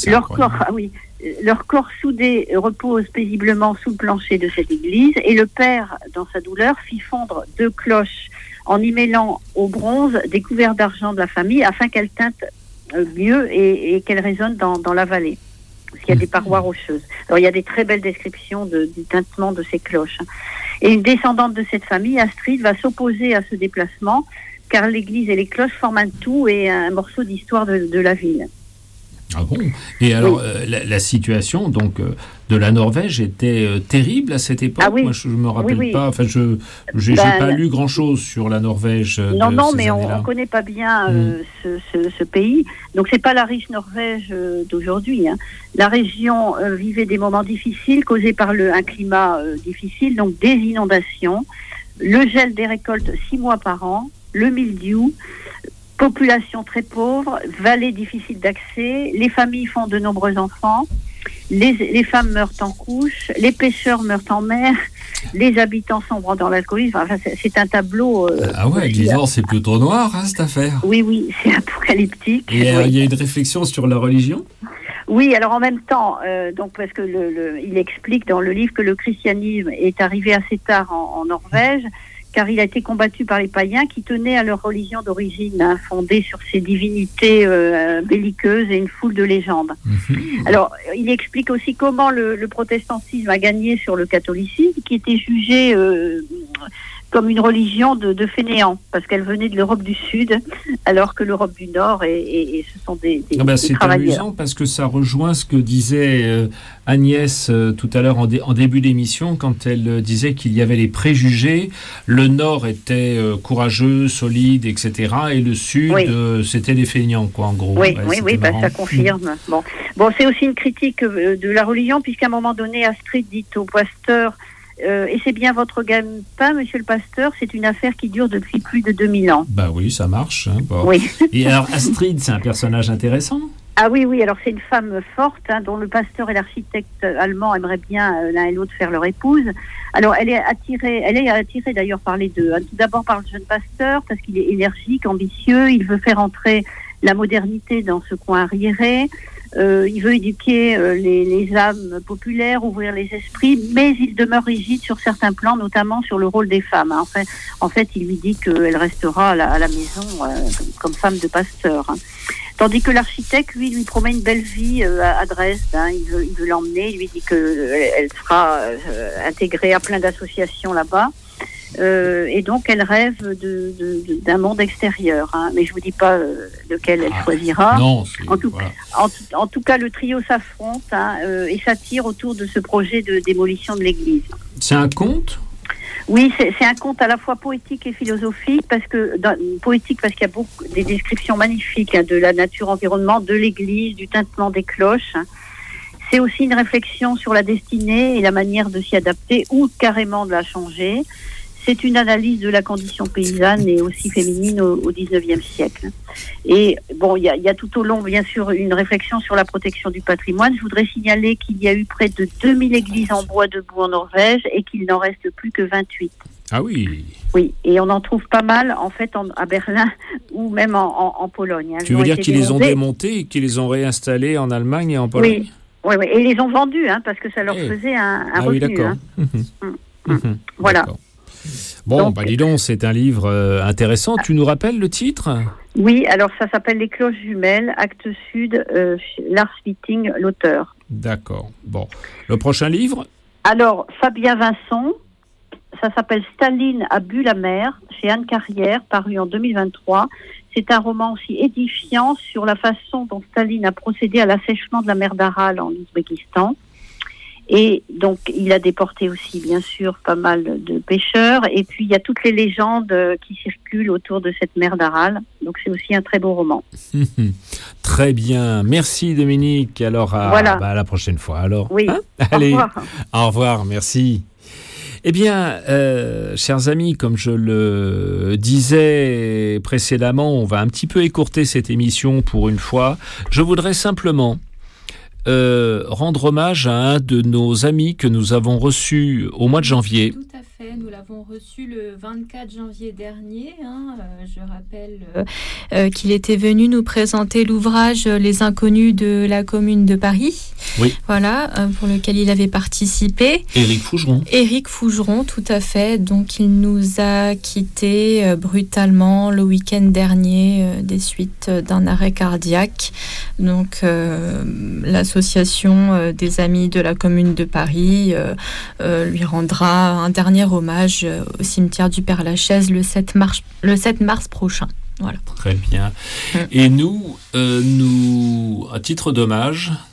Leur corps soudé repose paisiblement sous le plancher de cette église et le père, dans sa douleur, fit fondre 2 cloches en y mêlant au bronze des couverts d'argent de la famille afin qu'elles tintent mieux et qu'elles résonnent dans la vallée. Parce qu'il y a des parois rocheuses. Alors il y a des très belles descriptions du tintement de ces cloches. Et une descendante de cette famille, Astrid, va s'opposer à ce déplacement car l'église et les cloches forment un tout et un morceau d'histoire de la ville. Ah bon ? Et alors, la situation donc de la Norvège était terrible à cette époque. Moi, je me rappelle pas. Enfin, j'ai pas lu grand-chose sur la Norvège. Non, mais on connaît pas bien ce pays. Donc, c'est pas la riche Norvège d'aujourd'hui. La région vivait des moments difficiles causés par un climat difficile, donc des inondations, le gel des récoltes 6 mois par an, le mildiou. Population très pauvre, vallée difficile d'accès, les familles font de nombreux enfants, les femmes meurent en couche, les pêcheurs meurent en mer, les habitants sombrent dans l'alcoolisme. Enfin, c'est un tableau... ah ouais, disons, c'est plutôt noir, cette affaire. Oui, c'est apocalyptique. Et il y a une réflexion sur la religion ? Oui, alors en même temps, donc parce que il explique dans le livre que le christianisme est arrivé assez tard en Norvège, car il a été combattu par les païens qui tenaient à leur religion d'origine, fondée sur ces divinités belliqueuses et une foule de légendes. Alors, il explique aussi comment le protestantisme a gagné sur le catholicisme, qui était jugé comme une religion de fainéants, parce qu'elle venait de l'Europe du Sud, alors que l'Europe du Nord, et ce sont des c'est travailleurs. amusant, parce que ça rejoint ce que disait Agnès tout à l'heure en début d'émission, quand elle disait qu'il y avait les préjugés. Le Nord était courageux, solide, etc., et le Sud, c'était les feignants, quoi, en gros. Oui, ça confirme. Bon, c'est aussi une critique de la religion, puisqu'à un moment donné, Astrid dit au pasteur... et c'est bien votre gagne-pain, monsieur le pasteur, c'est une affaire qui dure depuis plus de 2000 ans. Bah oui, ça marche. Hein, bon. Oui. Et alors, Astrid, c'est un personnage intéressant ? Ah oui, alors c'est une femme forte, dont le pasteur et l'architecte allemand aimeraient bien l'un et l'autre faire leur épouse. Alors elle est attirée d'ailleurs par les deux. Tout d'abord par le jeune pasteur, parce qu'il est énergique, ambitieux, il veut faire entrer la modernité dans ce coin arriéré. Il veut éduquer les âmes populaires, ouvrir les esprits, mais il demeure rigide sur certains plans, notamment sur le rôle des femmes. En fait, il lui dit qu'elle restera à la maison comme femme de pasteur. Tandis que l'architecte, lui promet une belle vie à Dresde. Il veut l'emmener, il lui dit qu'elle sera intégrée à plein d'associations là-bas. Et donc elle rêve d'un monde extérieur, mais je vous dis pas lequel elle choisira. Non, en tout cas, le trio s'affronte et s'attire autour de ce projet de démolition de l'église. C'est un conte ? Oui, c'est un conte à la fois poétique et philosophique, parce qu'il y a beaucoup des descriptions magnifiques de la nature, environnement, de l'église, du tintement des cloches. C'est aussi une réflexion sur la destinée et la manière de s'y adapter ou carrément de la changer. C'est une analyse de la condition paysanne et aussi féminine au XIXe siècle. Et bon, il y a tout au long, bien sûr, une réflexion sur la protection du patrimoine. Je voudrais signaler qu'il y a eu près de 2000 églises en bois debout en Norvège et qu'il n'en reste plus que 28. Ah oui. Oui, et on en trouve pas mal, en fait, à Berlin ou même en Pologne. Tu veux dire qu'ils les ont démontés et qu'ils les ont réinstallés en Allemagne et en Pologne ? Oui, et ils les ont vendus, parce que ça leur faisait un revenu. Oui, d'accord. Voilà. D'accord. Bon, dis donc, c'est un livre intéressant. Tu nous rappelles le titre ? Oui, alors ça s'appelle Les cloches jumelles, Actes Sud, Lars Witting, l'auteur. D'accord. Bon. Le prochain livre ? Alors, Fabien Vincent, ça s'appelle Staline a bu la mer, chez Anne Carrière, paru en 2023. C'est un roman aussi édifiant sur la façon dont Staline a procédé à l'assèchement de la mer d'Aral en Ouzbékistan. Et donc, il a déporté aussi, bien sûr, pas mal de pêcheurs. Et puis, il y a toutes les légendes qui circulent autour de cette mer d'Aral. Donc, c'est aussi un très beau roman. Très bien. Merci, Dominique. Alors, à la prochaine fois. Alors, oui. Allez, au revoir. Au revoir, merci. Eh bien, chers amis, comme je le disais précédemment, on va un petit peu écourter cette émission pour une fois. Je voudrais simplement rendre hommage à un de nos amis que nous avons reçu au mois de janvier. Tout à fait, nous l'avons reçu le 24 janvier dernier. Je rappelle qu'il était venu nous présenter l'ouvrage Les Inconnus de la Commune de Paris. Oui. Voilà, pour lequel il avait participé. Éric Fougeron, tout à fait. Donc il nous a quittés brutalement le week-end dernier des suites d'un arrêt cardiaque. Donc l'association des amis de la Commune de Paris lui rendra un dernier hommage au cimetière du Père-Lachaise le 7 mars prochain. Voilà. Très bien. Et nous, à titre d'hommage,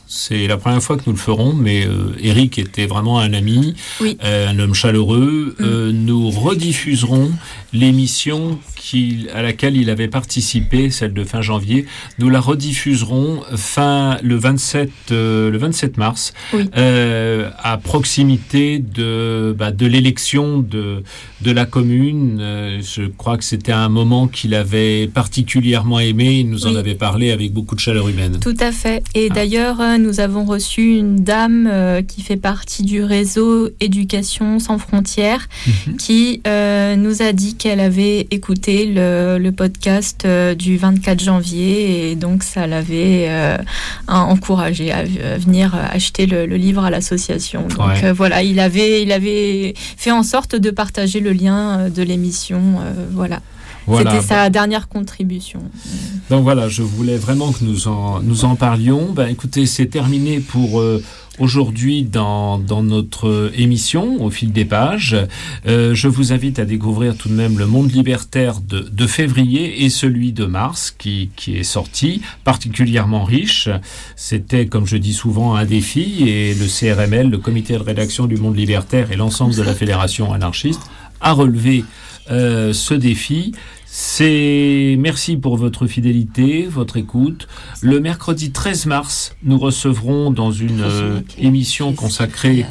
C'est la première fois que nous le ferons, mais Éric était vraiment un ami, Oui. Un homme chaleureux. Nous rediffuserons l'émission à laquelle il avait participé, celle de fin janvier. Nous la rediffuserons le 27 mars, Oui. à proximité de l'élection de la commune. Je crois que c'était un moment qu'il avait particulièrement aimé. Il nous en Oui. avait parlé avec beaucoup de chaleur humaine. Tout à fait. Et d'ailleurs, nous avons reçu une dame qui fait partie du réseau Éducation sans frontières, qui nous a dit qu'elle avait écouté le podcast du 24 janvier et donc ça l'avait encouragé à venir acheter le livre à l'association. Donc Ouais. voilà, il avait fait en sorte de partager le lien de l'émission. Voilà. C'était sa dernière contribution. Donc voilà, je voulais vraiment que nous en parlions. Écoutez, c'est terminé pour aujourd'hui dans notre émission au fil des pages. Je vous invite à découvrir tout de même le Monde libertaire de février et celui de mars qui est sorti, particulièrement riche. C'était, comme je dis souvent, un défi et le CRML, le comité de rédaction du Monde libertaire et l'ensemble de la fédération anarchiste a relevé ce défi. Merci pour votre fidélité, votre écoute. Le mercredi 13 mars, nous recevrons dans une émission consacrée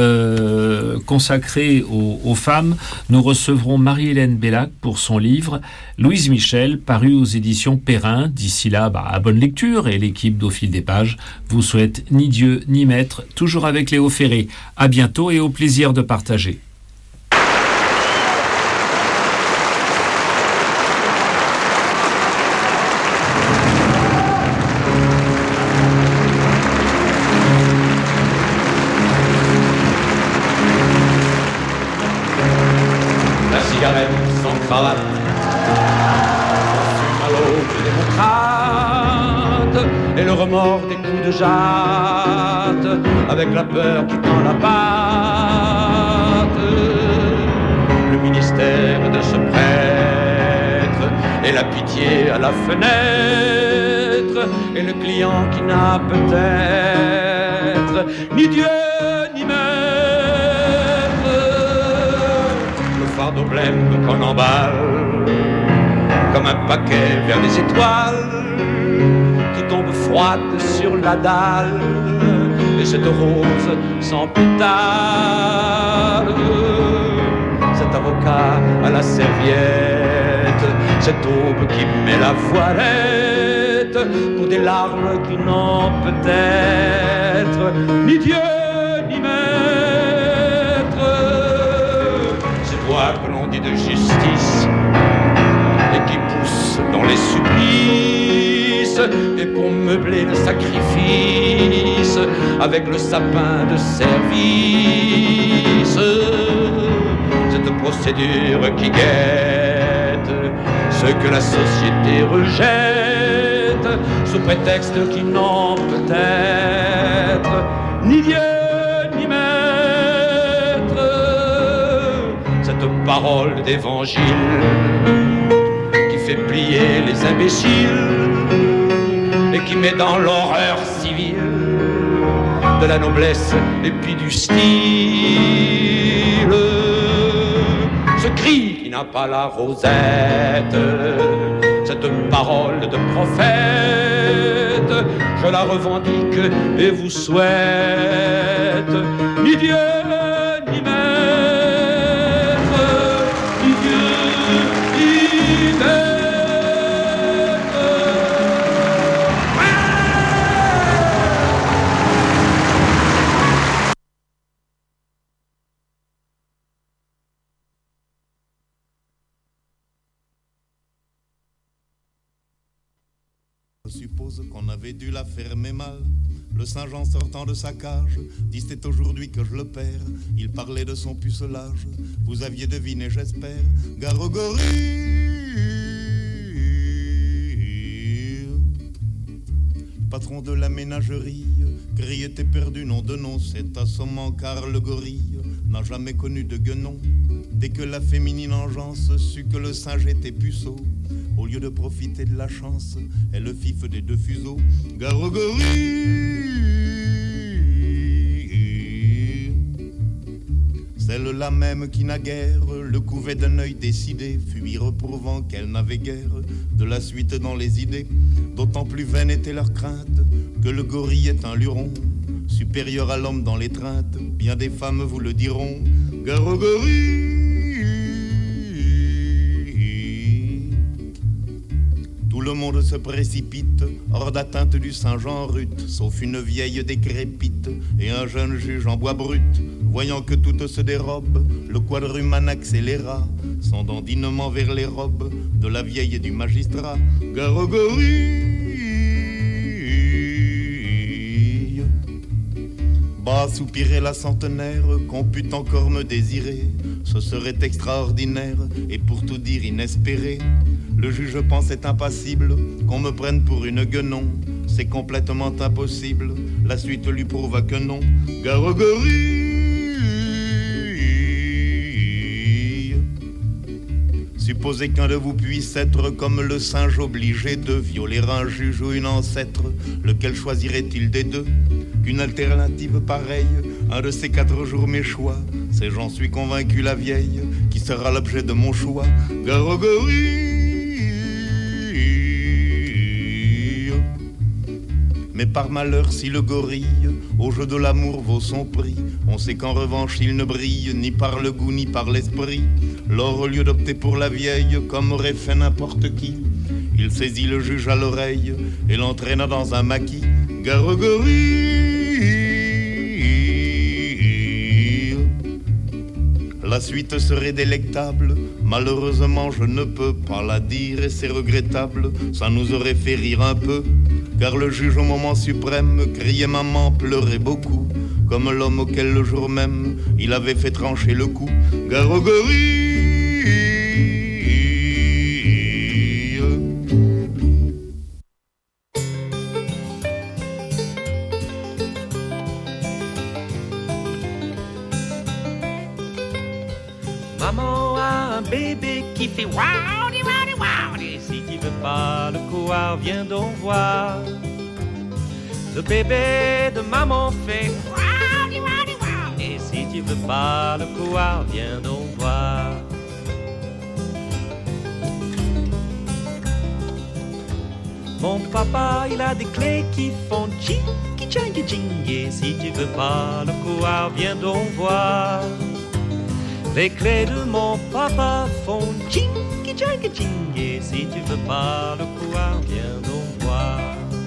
aux femmes, nous recevrons Marie-Hélène Bellac pour son livre Louise Michel, paru aux éditions Perrin. D'ici là, à bonne lecture, et l'équipe d'Au fil des pages vous souhaite ni Dieu ni maître, toujours avec Léo Ferré. À bientôt et au plaisir de partager. Et le remords des coups de jatte, avec la peur qui tend la patte, le ministère de ce prêtre, et la pitié à la fenêtre, et le client qui n'a peut-être ni Dieu ni maître, le fardeau blême qu'on emballe, comme un paquet vers les étoiles, qui tombe froide sur la dalle, et cette rose sans pétale, cet avocat à la serviette, cette aube qui met la voilette, pour des larmes qui n'ont peut-être ni Dieu ni maître, ces voix que l'on dit de justice, et qui poussent dans les supplices, et pour meubler le sacrifice avec le sapin de service, cette procédure qui guette ce que la société rejette sous prétexte qu'ils n'ont peut-être ni Dieu ni maître, cette parole d'évangile qui fait plier les imbéciles et qui met dans l'horreur civile de la noblesse et puis du style, ce cri qui n'a pas la rosette, cette parole de prophète, je la revendique et vous souhaite ni Dieu ni maître, ni Dieu ni maître. Je suppose qu'on avait dû la fermer mal. Le Saint-Jean sortant de sa cage dit c'est aujourd'hui que je le perds. Il parlait de son pucelage. Vous aviez deviné, j'espère. Garogori. Patron de la ménagerie, Gris était perdu, nom de nom. C'est assommant car le gorille n'a jamais connu de guenon. Dès que la féminine engeance sut que le singe était puceau, au lieu de profiter de la chance, elle le fif des deux fuseaux. Garogorie, celle-là même qui naguère le couvait d'un œil décidé, fut y reprouvant qu'elle n'avait guère de la suite dans les idées. D'autant plus vaine était leur crainte que le gorille est un luron, supérieur à l'homme dans l'étreinte. Bien des femmes vous le diront. Garogorie, tout le monde se précipite hors d'atteinte du Saint-Jean rut, sauf une vieille décrépite et un jeune juge en bois brut. Voyant que toutes se dérobent, le quadrumane accéléra son dandinement vers les robes de la vieille et du magistrat. Garogorie, bas soupirait la centenaire, qu'on pût encore me désirer, ce serait extraordinaire et pour tout dire inespéré. Le juge pensait impassible qu'on me prenne pour une guenon, c'est complètement impossible, la suite lui prouva que non. Garogorie, supposez qu'un de vous puisse être comme le singe obligé de violer un juge ou une ancêtre, lequel choisirait-il des deux? Qu'une alternative pareille, un de ces 4 jours mes choix, c'est j'en suis convaincu la vieille, qui sera l'objet de mon choix. Garogorie, mais par malheur si le gorille au jeu de l'amour vaut son prix, on sait qu'en revanche il ne brille ni par le goût ni par l'esprit. Lors au lieu d'opter pour la vieille comme aurait fait n'importe qui, il saisit le juge à l'oreille et l'entraîna dans un maquis. Garogorie, la suite serait délectable, malheureusement je ne peux pas la dire et c'est regrettable, ça nous aurait fait rire un peu, car le juge au moment suprême criait maman, pleurait beaucoup, comme l'homme auquel le jour même il avait fait trancher le cou. Garogorie, maman a un bébé qui fait wowdy wowdy wowdy. Si tu veux pas le couard, viens donc voir. Le bébé de maman fait wowdy wowdy wowdy. Et si tu veux pas le couard, viens donc voir. Mon papa, il a des clés qui font tchingi tchingi tchingi. Et si tu veux pas le couard, viens donc voir. Les clés de mon papa font tchingi tchingi tchingi. Si tu veux pas le couard, viens donc voir.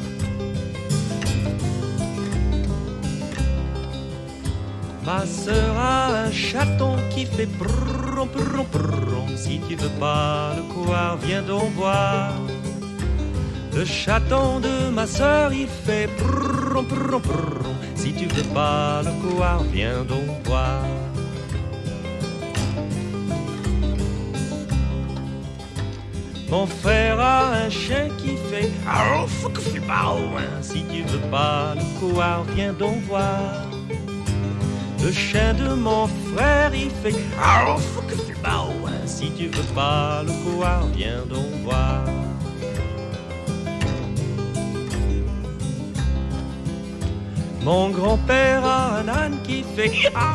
Ma sœur a un chaton qui fait brum brum brum. Si tu veux pas le couard, viens donc voir. Le chaton de ma sœur, il fait brum brum brum. Si tu veux pas le couard, viens donc voir. Mon frère a un chien qui fait si tu veux pas le couard, viens donc voir. Le chien de mon frère, il fait si tu veux pas le couard, viens donc voir. Mon grand-père a un âne qui fait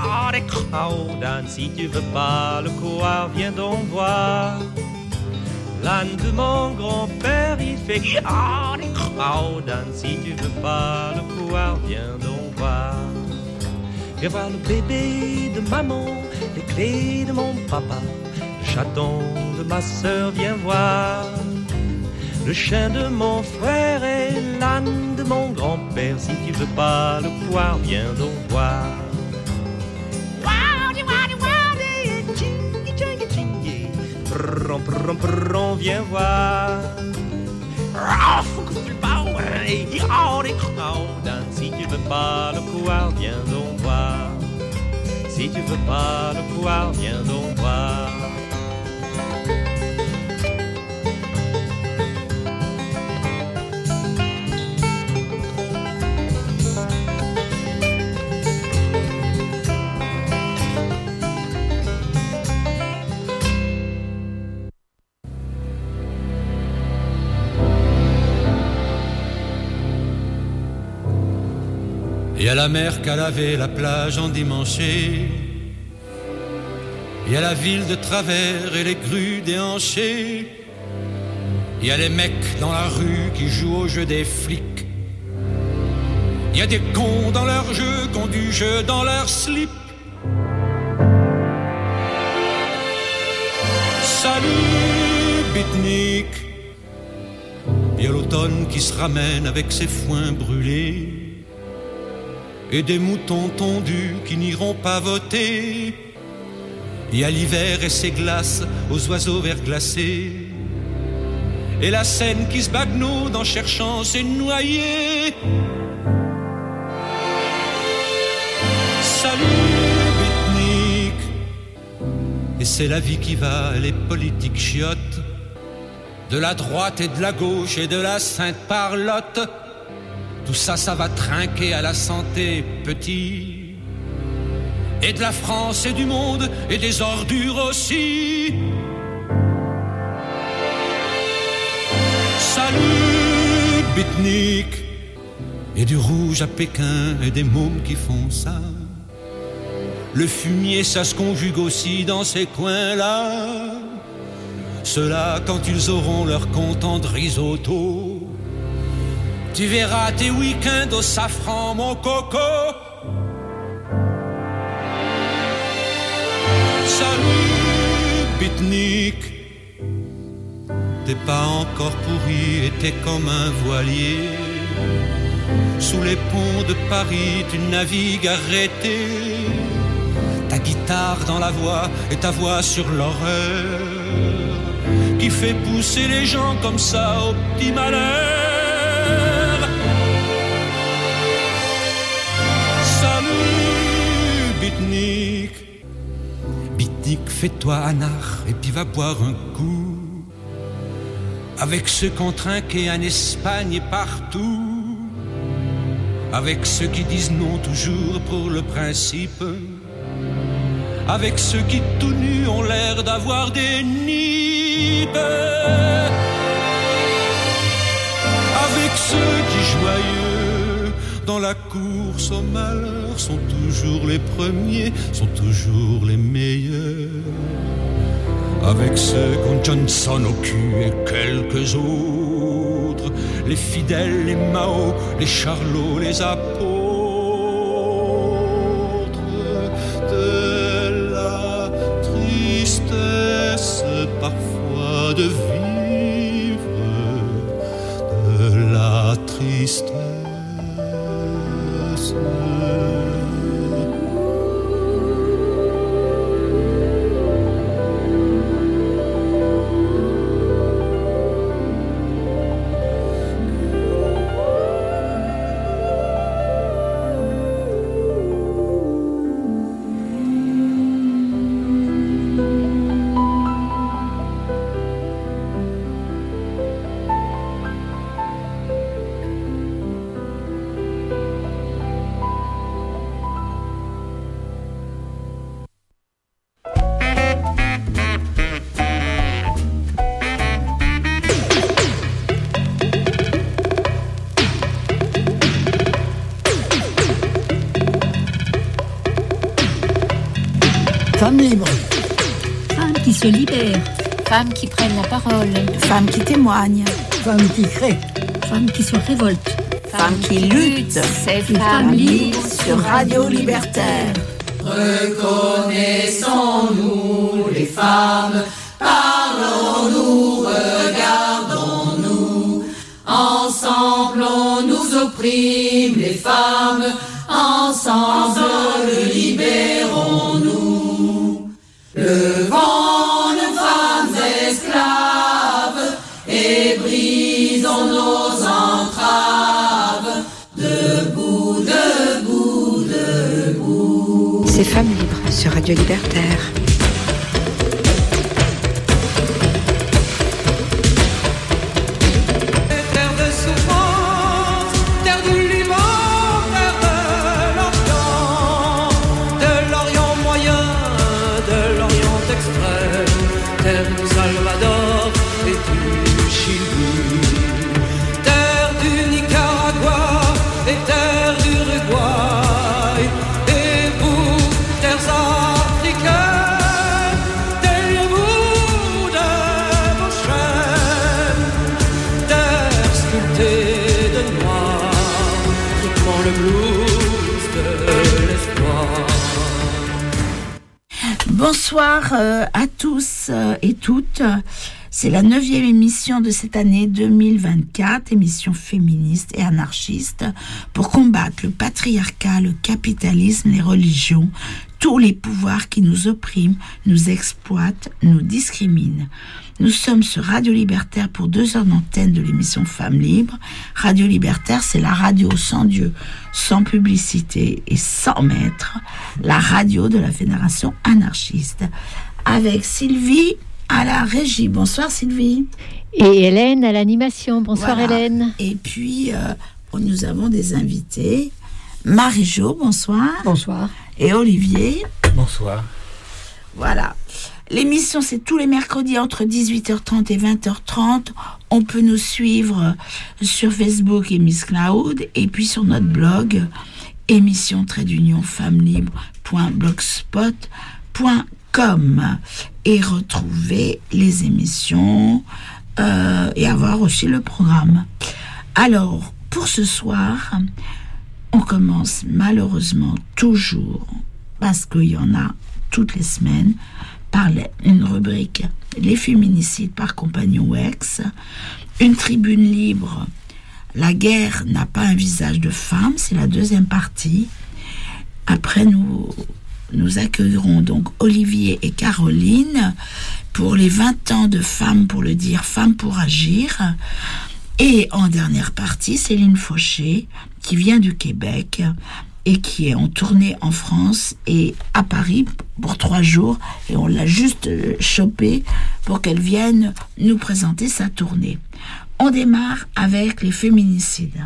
si tu veux pas le couard, viens donc voir. L'âne de mon grand-père, il fait si tu veux pas le couard, viens donc voir. Viens voir le bébé de maman, les clés de mon papa, le chaton de ma sœur, viens voir. Le chien de mon frère et l'âne de mon grand-père, si tu veux pas le couard, viens donc voir. On vient voir. Si tu veux pas le couard, viens donc voir. Si tu veux pas le couard, viens donc voir. y a la mer qu'a lavé la plage endimanchée. Il y a la ville de travers et les grues déhanchées. Il y a les mecs dans la rue qui jouent au jeu des flics. Il y a des cons dans leur jeu, qui ont du jeu dans leur slip. Salut, Bitnik. Il y a l'automne qui se ramène avec ses foins brûlés et des moutons tondus qui n'iront pas voter. Il y a l'hiver et ses glaces aux oiseaux verglacés et la Seine qui se bagnaude en cherchant ses noyés. Salut, Bitnik. Et c'est la vie qui va, les politiques chiottes, de la droite et de la gauche et de la Sainte Parlotte. Tout ça, ça va trinquer à la santé, petit. Et de la France et du monde et des ordures aussi. Salut, Bitnik. Et du rouge à Pékin et des mômes qui font ça. Le fumier, ça se conjugue aussi dans ces coins-là. Ceux-là, quand ils auront leur compte en risotto, tu verras tes week-ends au safran, mon coco. Salut, Bitnik. T'es pas encore pourri et t'es comme un voilier. Sous les ponts de Paris, tu navigues arrêté. Ta guitare dans la voix et ta voix sur l'horreur qui fait pousser les gens comme ça au petit malheur. Salut, Bitnik. Bitnik, fais-toi anard et puis va boire un coup avec ceux qu'on trinqué en Espagne et partout, avec ceux qui disent non toujours pour le principe, avec ceux qui tout nus ont l'air d'avoir des nippes, avec ceux qui joyeux dans la course au malheur sont toujours les premiers, sont toujours les meilleurs, avec ceux qui ont Johnson au cul et quelques autres, les fidèles, les Mao, les Charlots, les apôtres. Parfois de vivre, de la tristesse. Femmes libres. Femmes qui se libèrent. Femmes qui prennent la parole. Femmes qui témoignent. Femmes qui créent. Femmes qui se révoltent. Femmes qui luttent. C'est Femmes libres sur Radio Libertaire. Reconnaissons-nous les femmes, parlons-nous, regardons-nous. Ensemble on nous opprime les femmes, ensemble libérons-nous. Levons nos femmes esclaves et brisons nos entraves. Debout, debout, debout. C'est Femmes libres sur Radio Libertaire. Terre de souffrance, terre du Liban, terre de l'Orient moyen, de l'Orient extrême, terre du Salvador et du Chili, terre du Nicaragua et terre d'Uruguay. Bonsoir à tous et toutes. C'est la 9e émission de cette année 2024, émission féministe et anarchiste pour combattre le patriarcat, le capitalisme, les religions, tous les pouvoirs qui nous oppriment, nous exploitent, nous discriminent. Nous sommes sur Radio Libertaire pour 2 heures d'antenne de l'émission Femmes Libres. Radio Libertaire, c'est la radio sans Dieu, sans publicité et sans maître, la radio de la Fédération anarchiste. Avec Sylvie à la régie. Bonsoir Sylvie. Et Hélène à l'animation. Bonsoir voilà. Hélène. Et puis, nous avons des invités. Marie-Jo, bonsoir. Bonsoir. Et Olivier. Bonsoir. Voilà. L'émission, c'est tous les mercredis entre 18h30 et 20h30. On peut nous suivre sur Facebook et Miss Cloud, et puis sur notre blog émission-femmes-libres.blogspot.com et retrouver les émissions et avoir aussi le programme. Alors, pour ce soir, on commence malheureusement toujours, parce qu'il y en a toutes les semaines, par une rubrique « Les féminicides par compagnon ex », une tribune libre « La guerre n'a pas un visage de femme », c'est la 2e partie. Après, nous accueillerons donc Olivier et Caroline pour les 20 ans de Femmes pour le dire, Femmes pour agir. Et en dernière partie, Céline Fauché, qui vient du Québec et qui est en tournée en France et à Paris pour 3 jours. Et on l'a juste chopée pour qu'elle vienne nous présenter sa tournée. On démarre avec les féminicides.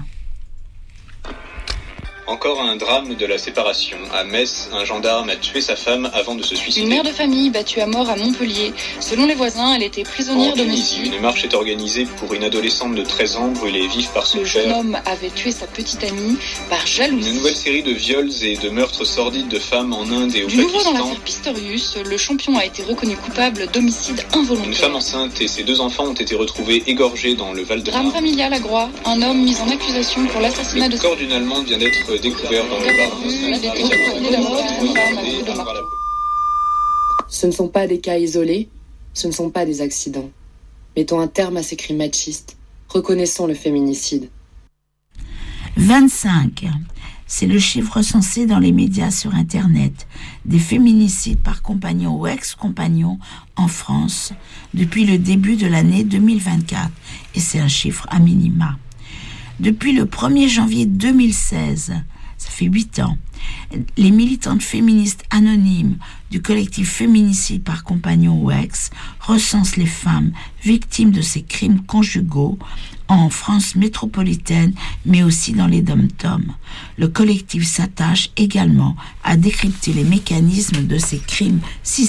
Encore un drame de la séparation. À Metz, un gendarme a tué sa femme avant de se suicider. Une mère de famille battue à mort à Montpellier. Selon les voisins, elle était prisonnière domestique. Une marche est organisée pour une adolescente de 13 ans brûlée vive par son père. Le jeune homme avait tué sa petite amie par jalousie. Une nouvelle série de viols et de meurtres sordides de femmes en Inde et au Pakistan. Nouveau dans l'affaire Pistorius, le champion a été reconnu coupable d'homicide involontaire. Une femme enceinte et ses 2 enfants ont été retrouvés égorgés dans le Val-de-Marne. Drame familial à Groix. Un homme mis en accusation pour l'assassinat de... Le corps d'une Allemande vient d'être découvert dans le Ce ne sont pas des cas isolés, ce ne sont pas des accidents. Mettons un terme à ces crimes machistes. Reconnaissons le féminicide. 25, c'est le chiffre recensé dans les médias sur Internet des féminicides par compagnon ou ex-compagnon en France depuis le début de l'année 2024. Et c'est un chiffre à minima. Depuis le 1er janvier 2016, ça fait 8 ans, les militantes féministes anonymes du collectif Féminicide par compagnon ou ex recensent les femmes victimes de ces crimes conjugaux en France métropolitaine, mais aussi dans les dom-toms. Le collectif s'attache également à décrypter les mécanismes de ces crimes